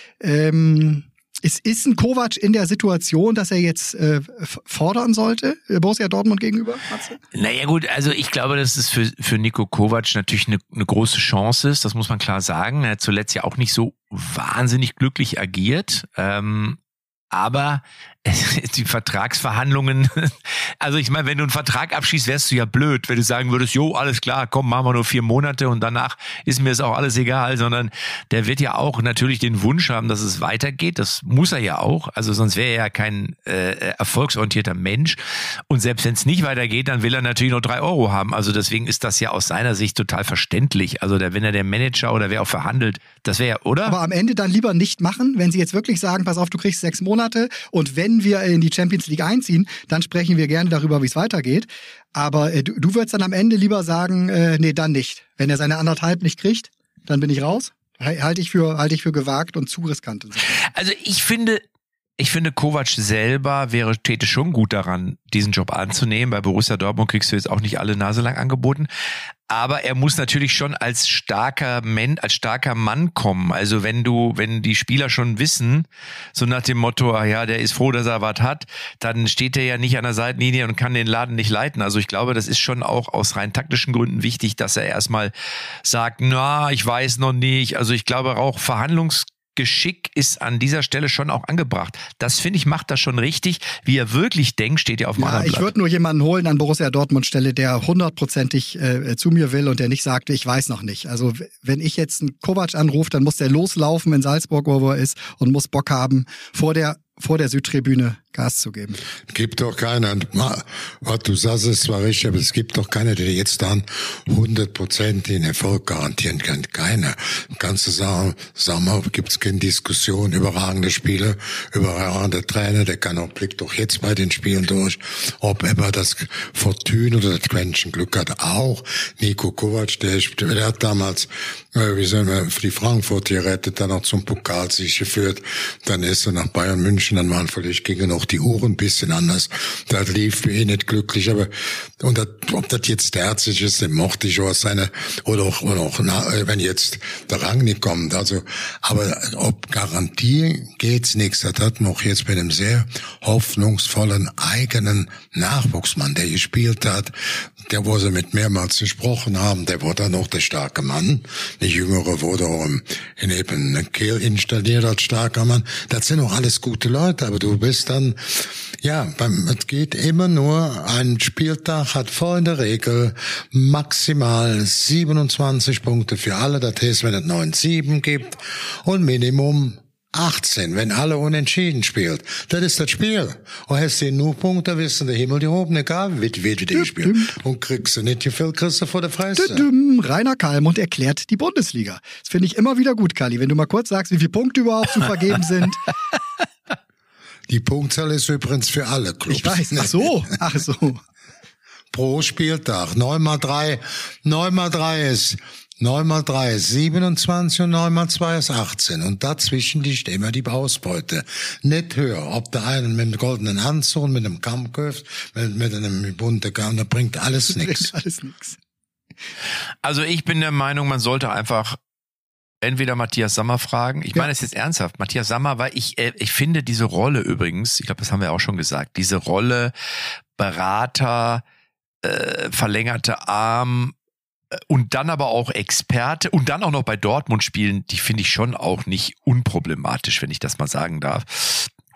Ähm, ist, ist ein Kovac in der Situation, dass er jetzt äh, fordern sollte, Borussia Dortmund gegenüber, Matze? Naja gut, also ich glaube, dass es für, für Niko Kovac natürlich eine, eine große Chance ist, das muss man klar sagen. Er hat zuletzt ja auch nicht so wahnsinnig glücklich agiert. Ähm, Aber die Vertragsverhandlungen, also ich meine, wenn du einen Vertrag abschließt, wärst du ja blöd, wenn du sagen würdest, jo, alles klar, komm, machen wir nur vier Monate und danach ist mir es auch alles egal, sondern der wird ja auch natürlich den Wunsch haben, dass es weitergeht, das muss er ja auch, also sonst wäre er ja kein äh, erfolgsorientierter Mensch und selbst wenn es nicht weitergeht, dann will er natürlich noch drei Euro haben, also deswegen ist das ja aus seiner Sicht total verständlich, also der, wenn er der Manager oder wer auch verhandelt, das wäre ja, oder? Aber am Ende dann lieber nicht machen, wenn sie jetzt wirklich sagen, pass auf, du kriegst sechs Monate und wenn wir in die Champions League einziehen, dann sprechen wir gerne darüber, wie es weitergeht. Aber äh, du, du würdest dann am Ende lieber sagen, äh, nee, dann nicht. Wenn er seine anderthalb nicht kriegt, dann bin ich raus. Halte ich für, halte ich für gewagt und zu riskant. Also ich finde, ich finde, Kovac selber wäre, täte schon gut daran, diesen Job anzunehmen. Bei Borussia Dortmund kriegst du jetzt auch nicht alle Nase lang angeboten. Aber er muss natürlich schon als starker Mann, als starker Mann kommen. Also wenn du, wenn die Spieler schon wissen, so nach dem Motto, ah ja, der ist froh, dass er was hat, dann steht er ja nicht an der Seitenlinie und kann den Laden nicht leiten. Also ich glaube, das ist schon auch aus rein taktischen Gründen wichtig, dass er erstmal sagt, na, ich weiß noch nicht. Also ich glaube auch Verhandlungs Geschick ist an dieser Stelle schon auch angebracht. Das, finde ich, macht das schon richtig. Wie er wirklich denkt, steht ja auf dem ja, anderen Blatt. Ich würde nur jemanden holen an Borussia Dortmund Stelle, der hundertprozentig äh, zu mir will und der nicht sagt, ich weiß noch nicht. Also wenn ich jetzt einen Kovac anrufe, dann muss der loslaufen in Salzburg, wo er ist und muss Bock haben, vor der vor der Südtribüne Gas zu geben. Gibt doch keiner, was du sagst, ist zwar richtig, aber es gibt doch keiner, der jetzt dann hundert Prozent den Erfolg garantieren kann. Keiner. Kannst du sagen, sag mal, gibt's keine Diskussion, überragende Spieler, überragende Trainer, der kann auch, blickt doch jetzt bei den Spielen durch, ob er das Fortune oder das Quäntchen Glück hat. Auch Niko Kovac, der, der hat damals, äh, wie sagen wir, die Frankfurt gerettet, dann auch zum Pokalsieg geführt, dann ist er nach Bayern München, dann waren vielleicht gegen noch die Uhren ein bisschen anders. Das lief für ihn nicht glücklich, aber und das, ob das jetzt herzig ist, den mochte ich auch seine, oder auch, oder auch na, wenn jetzt der Rang nicht kommt, also, aber ob Garantie geht's nichts. Das hat noch jetzt mit einem sehr hoffnungsvollen eigenen Nachwuchsmann, der gespielt hat, der, wo sie mit mehrmals gesprochen haben, der wurde dann noch der starke Mann. Der Jüngere wurde auch im, in eben Kehl installiert als starker Mann. Das sind auch alles gute Leute, aber du bist dann, ja, beim, es geht immer nur, ein Spieltag hat vor in der Regel maximal siebenundzwanzig Punkte für alle, das heißt, wenn es neun sieben gibt und Minimum achtzehn, wenn alle unentschieden spielt. Das ist das Spiel. Und hast du nur Punkte, wissen der Himmel die oben, egal wie, wie du dich spielst. Und kriegst du nicht, wie viel kriegst du vor der Fresse. Rainer Kallmund erklärt die Bundesliga. Das finde ich immer wieder gut, Kalli. Wenn du mal kurz sagst, wie viele Punkte überhaupt zu vergeben sind. Die Punktzahl ist übrigens für alle Clubs. Ich weiß. Ach so. Ach so. Pro Spieltag. neun mal drei. neun mal drei ist neun mal drei ist siebenundzwanzig und neun mal zwei ist achtzehn. Und dazwischen liegt immer die Ausbeute. Nicht höher. Ob der eine mit einem goldenen Anzug, mit einem Kammköft, mit, mit einem bunten Kamm, da bringt alles nichts. Alles nix. Also ich bin der Meinung, man sollte einfach entweder Matthias Sammer fragen. Ich Ja. meine es jetzt ernsthaft. Matthias Sammer, weil ich, äh, ich finde diese Rolle übrigens, ich glaube, das haben wir auch schon gesagt, diese Rolle Berater, äh, verlängerte Arm, und dann aber auch Experte und dann auch noch bei Dortmund spielen, die finde ich schon auch nicht unproblematisch, wenn ich das mal sagen darf.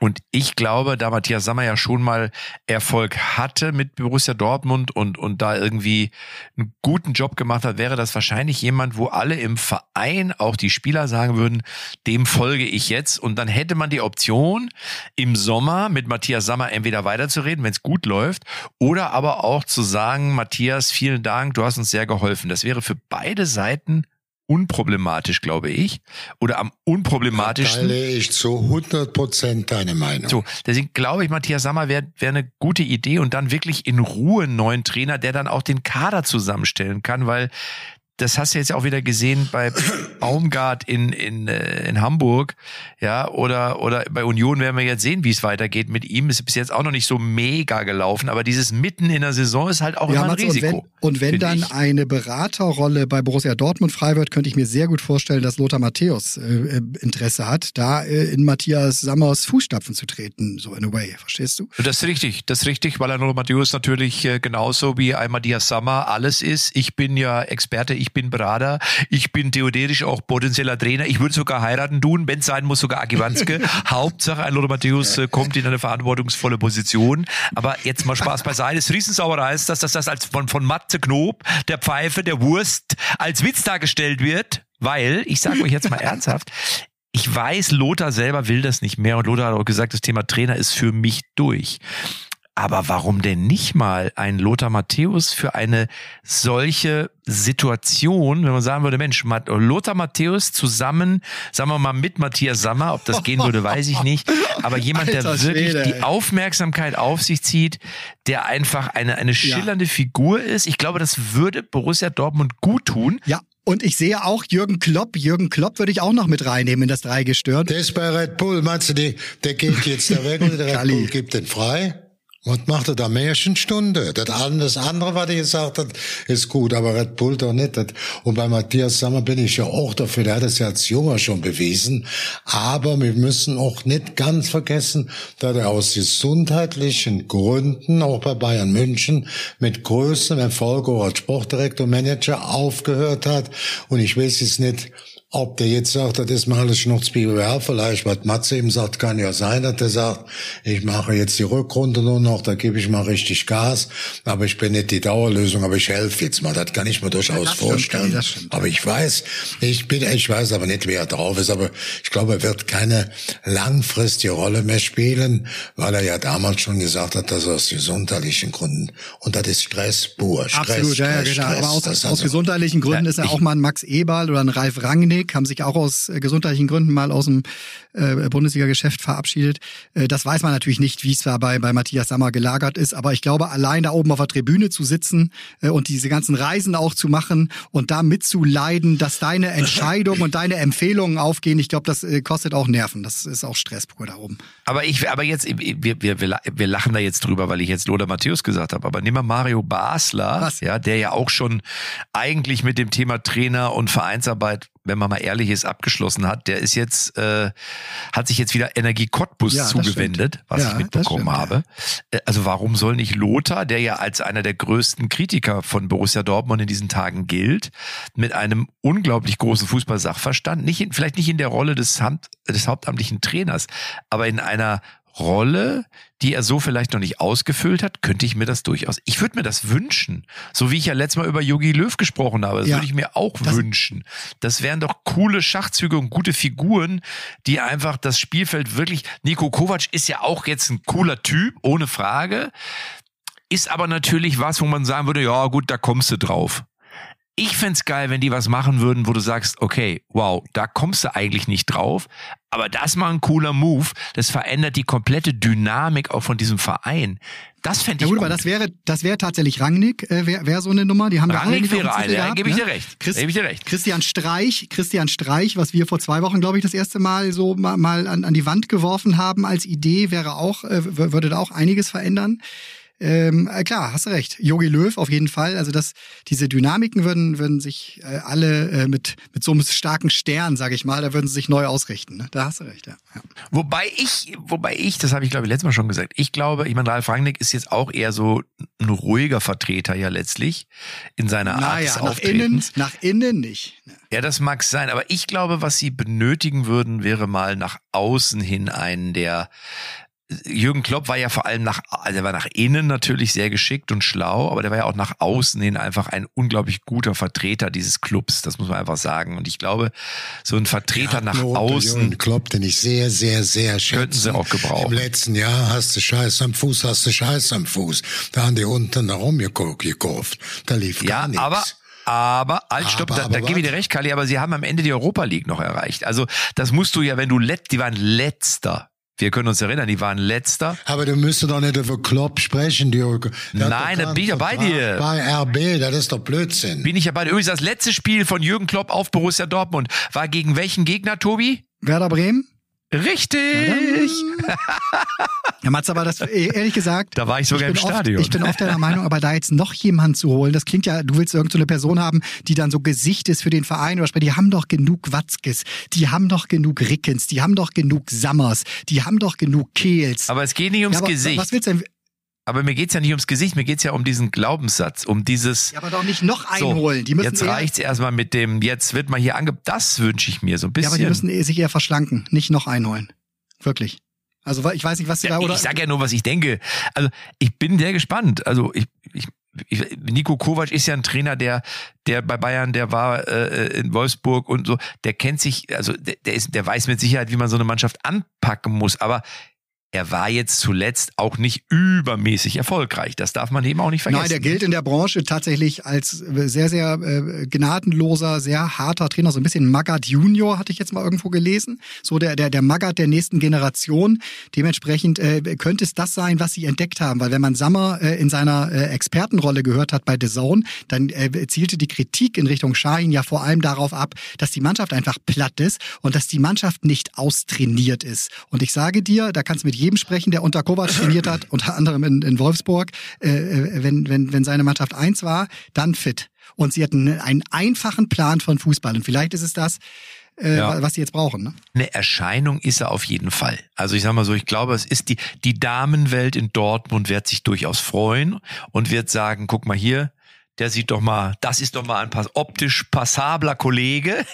Und ich glaube, da Matthias Sammer ja schon mal Erfolg hatte mit Borussia Dortmund und, und da irgendwie einen guten Job gemacht hat, wäre das wahrscheinlich jemand, wo alle im Verein, auch die Spieler sagen würden, dem folge ich jetzt. Und dann hätte man die Option, im Sommer mit Matthias Sammer entweder weiterzureden, wenn es gut läuft, oder aber auch zu sagen, Matthias, vielen Dank, du hast uns sehr geholfen. Das wäre für beide Seiten unproblematisch, glaube ich. Oder am unproblematischsten. Da teile ich zu hundert Prozent deine Meinung. So, deswegen glaube ich, Matthias Sammer wäre wär eine gute Idee und dann wirklich in Ruhe einen neuen Trainer, der dann auch den Kader zusammenstellen kann, weil das hast du jetzt auch wieder gesehen bei Baumgart in in in Hamburg, ja, oder oder bei Union werden wir jetzt sehen, wie es weitergeht mit ihm. Ist bis jetzt auch noch nicht so mega gelaufen, aber dieses mitten in der Saison ist halt auch ja, immer ein Risiko. Und wenn, und wenn dann ich. eine Beraterrolle bei Borussia Dortmund frei wird, könnte ich mir sehr gut vorstellen, dass Lothar Matthäus äh, Interesse hat, da äh, in Matthias Sammers Fußstapfen zu treten, so in a way, verstehst du? Das ist richtig, das ist richtig, weil Lothar Matthäus natürlich äh, genauso wie ein Matthias Sammer alles ist. Ich bin ja Experte, ich bin Berater, ich bin theoretisch auch potenzieller Trainer, ich würde sogar heiraten tun, wenn es sein muss, sogar Aki Watzke. Hauptsache, ein Lothar Matthäus äh, kommt in eine verantwortungsvolle Position. Aber jetzt mal Spaß beiseite. Das Riesensauerei ist, dass das, das als von, von Matze Knob, der Pfeife, der Wurst, als Witz dargestellt wird, weil, ich sage euch jetzt mal ernsthaft, ich weiß, Lothar selber will das nicht mehr und Lothar hat auch gesagt, das Thema Trainer ist für mich durch. Aber warum denn nicht mal ein Lothar Matthäus für eine solche Situation, wenn man sagen würde, Mensch, Lothar Matthäus zusammen, sagen wir mal mit Matthias Sammer, ob das gehen würde, weiß ich nicht, aber jemand, der Alter, wirklich Schwede, die Aufmerksamkeit auf sich zieht, der einfach eine, eine schillernde ja. Figur ist. Ich glaube, das würde Borussia Dortmund gut tun. Ja. Und ich sehe auch Jürgen Klopp. Jürgen Klopp würde ich auch noch mit reinnehmen in das Dreigestirn. Der ist bei Red Bull. Meinst du, der, der geht jetzt da weg und der Red Bull gibt den frei? Was macht er da? Märchenstunde. Das andere, was er gesagt hat, ist gut, aber Red Bull doch nicht. Und bei Matthias Sammer bin ich ja auch dafür, der hat es ja als Junger schon bewiesen. Aber wir müssen auch nicht ganz vergessen, dass er aus gesundheitlichen Gründen auch bei Bayern München mit größtem Erfolg auch als Sportdirektor, Manager aufgehört hat. Und ich weiß jetzt nicht, ob der jetzt sagt, das ist mal alles Schnurzbibel, vielleicht, was Matze eben sagt, kann ja sein, dass der sagt, ich mache jetzt die Rückrunde nur noch, da gebe ich mal richtig Gas, aber ich bin nicht die Dauerlösung, aber ich helfe jetzt mal, das kann ich mir durchaus ja, vorstellen. Stimmt, stimmt. Aber ich weiß, ich bin, ich weiß aber nicht, wer drauf ist, aber ich glaube, er wird keine langfristige Rolle mehr spielen, weil er ja damals schon gesagt hat, dass er aus gesundheitlichen Gründen, und das ist Stress pur, Stress, Absolut, Stress, ja, ja, Stress, genau. Aber aus, aus also, gesundheitlichen Gründen ja, ist er auch mal ein Max Eberl oder ein Ralf Rangnick, haben sich auch aus äh, gesundheitlichen Gründen mal aus dem äh, Bundesliga-Geschäft verabschiedet. Äh, das weiß man natürlich nicht, wie es da bei, bei Matthias Sammer gelagert ist, aber ich glaube, allein da oben auf der Tribüne zu sitzen äh, und diese ganzen Reisen auch zu machen und da mitzuleiden, dass deine Entscheidungen und deine Empfehlungen aufgehen, ich glaube, das äh, kostet auch Nerven. Das ist auch Stress pur da oben. Aber ich, aber jetzt, wir, wir, wir lachen da jetzt drüber, weil ich jetzt Lothar Matthäus gesagt habe, aber nimm mal Mario Basler, Was? ja, der ja auch schon eigentlich mit dem Thema Trainer und Vereinsarbeit, wenn man mal ehrlich ist, abgeschlossen hat. Der ist jetzt, äh, hat sich jetzt wieder Energie Cottbus ja, zugewendet, was ja, ich mitbekommen stimmt, habe. Ja. Also warum soll nicht Lothar, der ja als einer der größten Kritiker von Borussia Dortmund in diesen Tagen gilt, mit einem unglaublich großen Fußballsachverstand, nicht in, vielleicht nicht in der Rolle des, Hand, des hauptamtlichen Trainers, aber in einer Rolle, die er so vielleicht noch nicht ausgefüllt hat, könnte ich mir das durchaus, ich würde mir das wünschen. So wie ich ja letztes Mal über Jogi Löw gesprochen habe, das ja, würde ich mir auch das wünschen. Das wären doch coole Schachzüge und gute Figuren, die einfach das Spielfeld wirklich, Niko Kovac ist ja auch jetzt ein cooler Typ, ohne Frage, ist aber natürlich was, wo man sagen würde, ja gut, da kommst du drauf. Ich fänd's geil, wenn die was machen würden, wo du sagst, okay, wow, da kommst du eigentlich nicht drauf, aber das mal ein cooler Move, das verändert die komplette Dynamik auch von diesem Verein. Das fände ich ja, gut. Aber das wäre, das wäre tatsächlich Rangnick, äh, wäre wär so eine Nummer. Die haben Rangnick wäre eine, ja, gebe ich dir recht. Christ, gebe ich dir recht. Christian Streich, Christian Streich, was wir vor zwei Wochen, glaube ich, das erste Mal so mal, mal an, an die Wand geworfen haben als Idee, wäre auch, äh, würde da auch einiges verändern. Ähm, äh, klar, hast du recht. Jogi Löw auf jeden Fall. Also das, diese Dynamiken würden, würden sich äh, alle äh, mit mit so einem starken Stern, sage ich mal, da würden sie sich neu ausrichten. Ne? Da hast du recht, ja. ja. Wobei ich, wobei ich, das habe ich glaube ich letztes Mal schon gesagt, ich glaube, ich meine, Ralf Rangnick ist jetzt auch eher so ein ruhiger Vertreter ja letztlich in seiner Art naja, des nach Auftretens. innen, nach innen nicht. Ja, das mag sein, aber ich glaube, was sie benötigen würden, wäre mal nach außen hin einen, der Jürgen Klopp war ja vor allem nach, also er war nach innen natürlich sehr geschickt und schlau, aber der war ja auch nach außen hin einfach ein unglaublich guter Vertreter dieses Clubs, das muss man einfach sagen. Und ich glaube, so ein Vertreter nach außen, Jürgen Klopp, den ich sehr, sehr, sehr schätze. Könnten sie auch gebrauchen. Im letzten Jahr hast du Scheiß am Fuß, hast du Scheiß am Fuß. Da haben die unten da rumgekauft. Da lief ja, gar nichts. aber Aber, halt, stopp, aber, da, aber da gebe ich dir recht, Kalli, aber sie haben am Ende die Europa League noch erreicht. Also, das musst du ja, wenn du let, die waren letzter. Wir können uns erinnern, die waren letzter. Aber du müsstest doch nicht über Klopp sprechen, Diogo. Nein, da bin ich ja bei dir. Bei R B, das ist doch Blödsinn. Bin ich ja bei dir. Übrigens, das letzte Spiel von Jürgen Klopp auf Borussia Dortmund war gegen welchen Gegner, Tobi? Werder Bremen? Richtig. Ja, Mats, aber das, ehrlich gesagt. Da war ich sogar ich im oft, Stadion. Ich bin oft der Meinung, aber da jetzt noch jemand zu holen, das klingt ja, du willst irgend so eine Person haben, die dann so Gesicht ist für den Verein oder die haben doch genug Watzkes, die haben doch genug Rickens, die haben doch genug Sammers, die haben doch genug Kehls. Aber es geht nicht ums ja, aber, Gesicht. Was willst du denn? Aber mir geht's ja nicht ums Gesicht, mir geht's ja um diesen Glaubenssatz, um dieses... Ja, aber doch nicht noch einholen. So, die müssen jetzt eher, reicht's erstmal mit dem, jetzt wird mal hier ange... Das wünsche ich mir so ein bisschen. Ja, aber die müssen sich eher verschlanken, nicht noch einholen. Wirklich. Also ich weiß nicht, was du ja, da... Oder ich sag ja nur, was ich denke. Also ich bin sehr gespannt. Also ich... ich Ich, Niko Kovac ist ja ein Trainer, der, der bei Bayern, der war äh, in Wolfsburg und so, der kennt sich, also der, der ist, der weiß mit Sicherheit, wie man so eine Mannschaft anpacken muss, aber er war jetzt zuletzt auch nicht übermäßig erfolgreich. Das darf man eben auch nicht vergessen. Nein, der gilt in der Branche tatsächlich als sehr, sehr äh, gnadenloser, sehr harter Trainer. So ein bisschen Magath Junior hatte ich jetzt mal irgendwo gelesen. So der der der Magath der nächsten Generation. Dementsprechend äh, könnte es das sein, was sie entdeckt haben. Weil wenn man Sammer äh, in seiner äh, Expertenrolle gehört hat bei D A Z N, dann äh, zielte die Kritik in Richtung Şahin ja vor allem darauf ab, dass die Mannschaft einfach platt ist und dass die Mannschaft nicht austrainiert ist. Und ich sage dir, da kannst du mit jedem sprechen, der unter Kovac trainiert hat, unter anderem in, in Wolfsburg, äh, wenn, wenn, wenn seine Mannschaft eins war, dann fit. Und sie hatten einen einfachen Plan von Fußball. Und vielleicht ist es das, äh, ja. was sie jetzt brauchen. Ne? Eine Erscheinung ist er auf jeden Fall. Also ich sag mal so, ich glaube, es ist die, die Damenwelt in Dortmund wird sich durchaus freuen und wird sagen, guck mal hier, der sieht doch mal, das ist doch mal ein optisch passabler Kollege.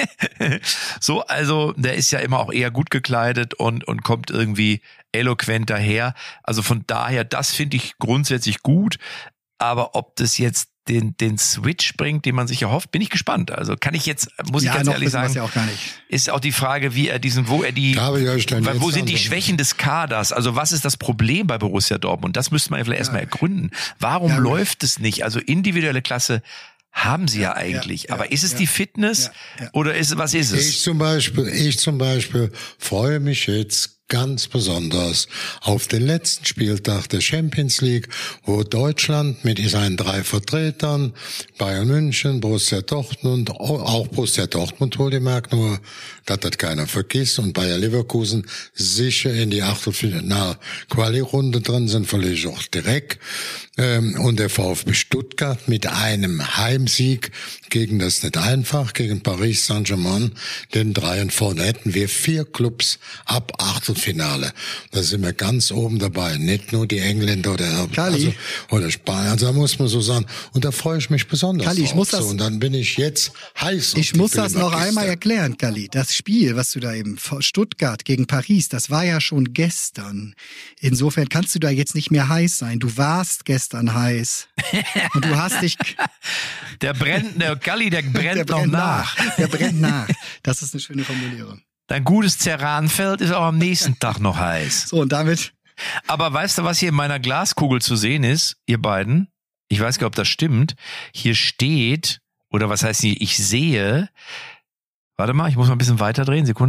So, also der ist ja immer auch eher gut gekleidet und und kommt irgendwie eloquent daher. Also von daher, das finde ich grundsätzlich gut. Aber ob das jetzt den den Switch bringt, den man sich erhofft, bin ich gespannt. Also kann ich jetzt, muss ja, ich ganz noch ehrlich sagen, ja auch gar nicht. ist auch die Frage, wie er diesen, wo er die, wo sind die Schwächen des Kaders? Also was ist das Problem bei Borussia Dortmund? Das müsste man ja vielleicht ja. erstmal ergründen. Warum ja, läuft es nicht? Also individuelle Klasse haben sie ja, ja eigentlich. Ja, ja, Aber ist es ja, die Fitness ja, ja. oder ist was ist es? Ich zum Beispiel, ich zum Beispiel freue mich jetzt ganz besonders auf den letzten Spieltag der Champions League, wo Deutschland mit seinen drei Vertretern, Bayern München, Borussia Dortmund, auch Borussia Dortmund wohlgemerkt, nur dass das keiner vergisst, und Bayer Leverkusen sicher in die Achtelfinal-Quali-Runde drin sind, verliere ich auch direkt. Und der VfB Stuttgart mit einem Heimsieg gegen das nicht einfach, gegen Paris Saint-Germain, den Dreien vorne hätten wir vier Clubs ab Achtelfinale. Da sind wir ganz oben dabei, nicht nur die Engländer oder, also, oder Spanien, also da muss man so sagen. Und da freue ich mich besonders Kalli, ich muss drauf. das, so, und dann bin ich jetzt heiß. Ich muss das noch einmal erklären, Kalli. Das Spiel, was du da eben, Stuttgart gegen Paris, das war ja schon gestern. Insofern kannst du da jetzt nicht mehr heiß sein. Du warst gestern heiß. Und du hast dich... Der brennt, der Kalli, der brennt, der noch brennt nach. nach. Der brennt nach. Das ist eine schöne Formulierung. Dein gutes Ceranfeld ist auch am nächsten Tag noch heiß. So, und damit... Aber weißt du, was hier in meiner Glaskugel zu sehen ist, ihr beiden? Ich weiß gar nicht, ob das stimmt. Hier steht, oder was heißt hier, ich sehe... Warte mal, ich muss mal ein bisschen weiter drehen, Sekunde.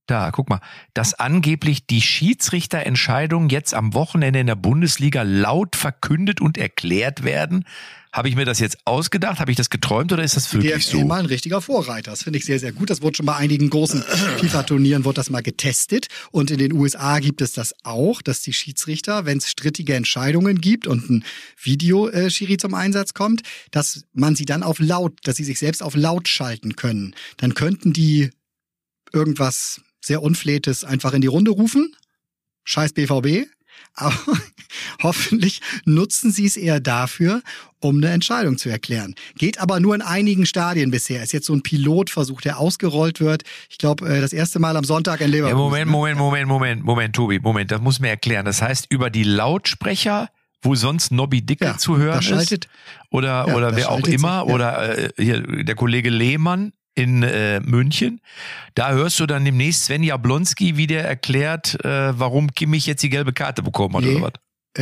Da, guck mal, dass angeblich die Schiedsrichterentscheidungen jetzt am Wochenende in der Bundesliga laut verkündet und erklärt werden. Habe ich mir das jetzt ausgedacht? Habe ich das geträumt oder ist das wirklich der so? Der mal ein richtiger Vorreiter. Das finde ich sehr, sehr gut. Das wurde schon bei einigen großen FIFA-Turnieren wurde das mal getestet. Und in den U S A gibt es das auch, dass die Schiedsrichter, wenn es strittige Entscheidungen gibt und ein Videoschiri zum Einsatz kommt, dass man sie dann auf laut, dass sie sich selbst auf laut schalten können. Dann könnten die irgendwas sehr Unflätes einfach in die Runde rufen. Scheiß B V B. Aber hoffentlich nutzen sie es eher dafür, um eine Entscheidung zu erklären. Geht aber nur in einigen Stadien bisher. Ist jetzt so ein Pilotversuch, der ausgerollt wird. Ich glaube, das erste Mal am Sonntag in Leverkusen. Ja, Moment, Moment, Moment, Moment, Moment, Tobi, Moment, das muss mir erklären. Das heißt, über die Lautsprecher, wo sonst Nobby Dicke ja, zu hören schaltet, ist, oder, ja, oder wer auch immer, sich, ja. oder äh, hier der Kollege Lehmann in äh, München. Da hörst du dann demnächst Sven Jablonski, wie der erklärt, äh, warum Kimmich jetzt die gelbe Karte bekommen hat, nee, oder was?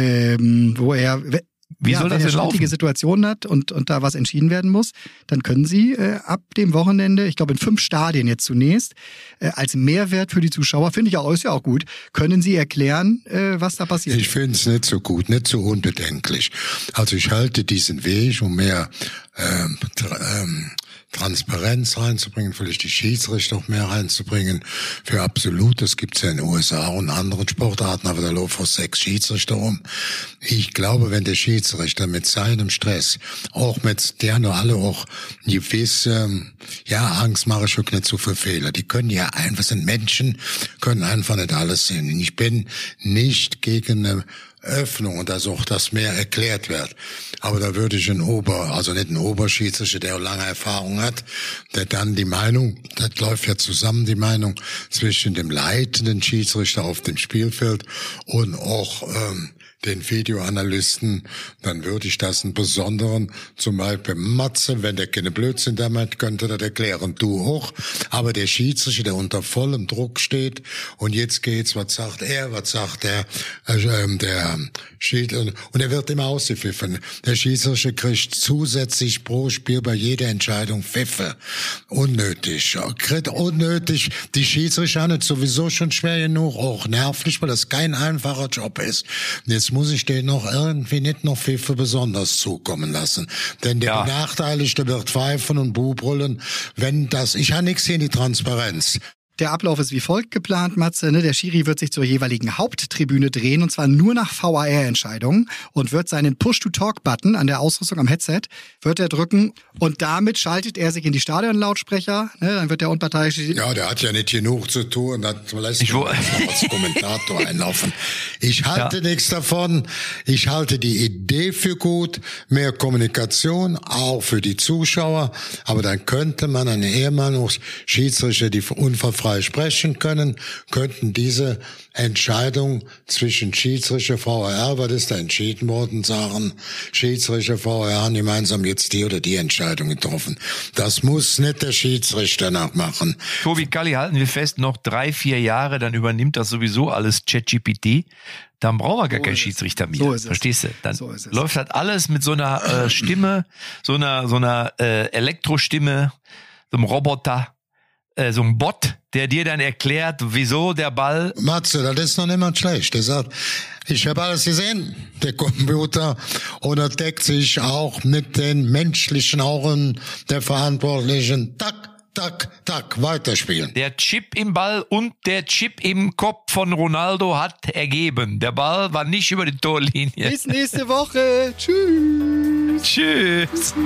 Ähm, wo er... Wie ja, soll das wenn er denn laufen? strittige Situationen hat und, und da was entschieden werden muss, dann können Sie äh, ab dem Wochenende, ich glaube in fünf Stadien jetzt zunächst, äh, als Mehrwert für die Zuschauer, finde ich auch, ist ja auch gut, können Sie erklären, äh, was da passiert. Ich finde es nicht so gut, nicht so unbedenklich. Also ich halte diesen Weg, um mehr ähm, ähm, Transparenz reinzubringen, vielleicht die Schiedsrichter noch mehr reinzubringen, für absolut. Das gibt's ja in den U S A und anderen Sportarten, aber da laufen sechs Schiedsrichter rum. Ich glaube, wenn der Schiedsrichter mit seinem Stress, auch mit der nur alle auch gewiss, ähm, ja, Angst mache ich wirklich nicht so viele Fehler. Die können ja einfach, sind Menschen, können einfach nicht alles sehen. Ich bin nicht gegen eine Öffnung und dass auch das mehr erklärt wird. Aber da würde ich einen Ober, also nicht einen Oberschiedsrichter, der auch lange Erfahrung hat, der dann die Meinung, das läuft ja zusammen, die Meinung zwischen dem leitenden Schiedsrichter auf dem Spielfeld und auch ähm, den Videoanalysten, dann würde ich das einen besonderen, zum Beispiel Matze, wenn der keine Blödsinn damit könnte das erklären, du auch, aber der Schiedsrichter, der unter vollem Druck steht und jetzt geht's, was sagt er, was sagt der, äh, der Schiedsrichter, und er wird immer ausgepfiffen. Der Schiedsrichter kriegt zusätzlich pro Spiel bei jeder Entscheidung Pfiffe. Unnötig, kriegt unnötig, die Schiedsrichter haben es sowieso schon schwer genug, auch nervlich, weil das kein einfacher Job ist. Jetzt muss ich den noch irgendwie nicht noch Pfiffe besonders zukommen lassen. Denn der ja. Benachteiligte wird pfeifen und bubrüllen, wenn das, ich habe nichts hier in die Transparenz. Der Ablauf ist wie folgt geplant, Matze. Ne? Der Schiri wird sich zur jeweiligen Haupttribüne drehen, und zwar nur nach V A R-Entscheidungen, und wird seinen Push-to-Talk-Button an der Ausrüstung am Headset, wird er drücken, und damit schaltet er sich in die Stadionlautsprecher. Ne? Dann wird der unparteiische... Ja, der hat ja nicht genug zu tun, dann lässt ich wo- als Kommentator einlaufen. Ich halte ja. nichts davon. Ich halte die Idee für gut, mehr Kommunikation, auch für die Zuschauer, aber dann könnte man einen ehemaligen Schiedsrichter, die unverfrei sprechen können, könnten diese Entscheidung zwischen Schiedsrichter V A R, was ist da entschieden worden, sagen, Schiedsrichter V A R haben gemeinsam jetzt die oder die Entscheidung getroffen. Das muss nicht der Schiedsrichter nachmachen. Tobi Kalli, halten wir fest, noch drei, vier Jahre, dann übernimmt das sowieso alles ChatGPT. Dann brauchen wir gar so keinen Schiedsrichter mehr. So verstehst du? Dann so läuft halt alles mit so einer äh, Stimme, so einer so einer äh, Elektrostimme, so einem Roboter, äh, so einem Bot, der dir dann erklärt, wieso der Ball... Matze, das ist noch nicht mal schlecht. Der sagt, ich habe alles gesehen, der Computer, und er deckt sich auch mit den menschlichen Augen der Verantwortlichen. Tack, tack, tack, weiterspielen. Der Chip im Ball und der Chip im Kopf von Ronaldo hat ergeben. Der Ball war nicht über die Torlinie. Bis nächste Woche. Tschüss. Tschüss.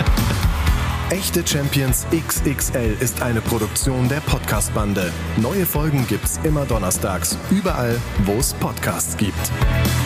Echte Champions X X L ist eine Produktion der Podcast-Bande. Neue Folgen gibt's immer donnerstags, überall, wo es Podcasts gibt.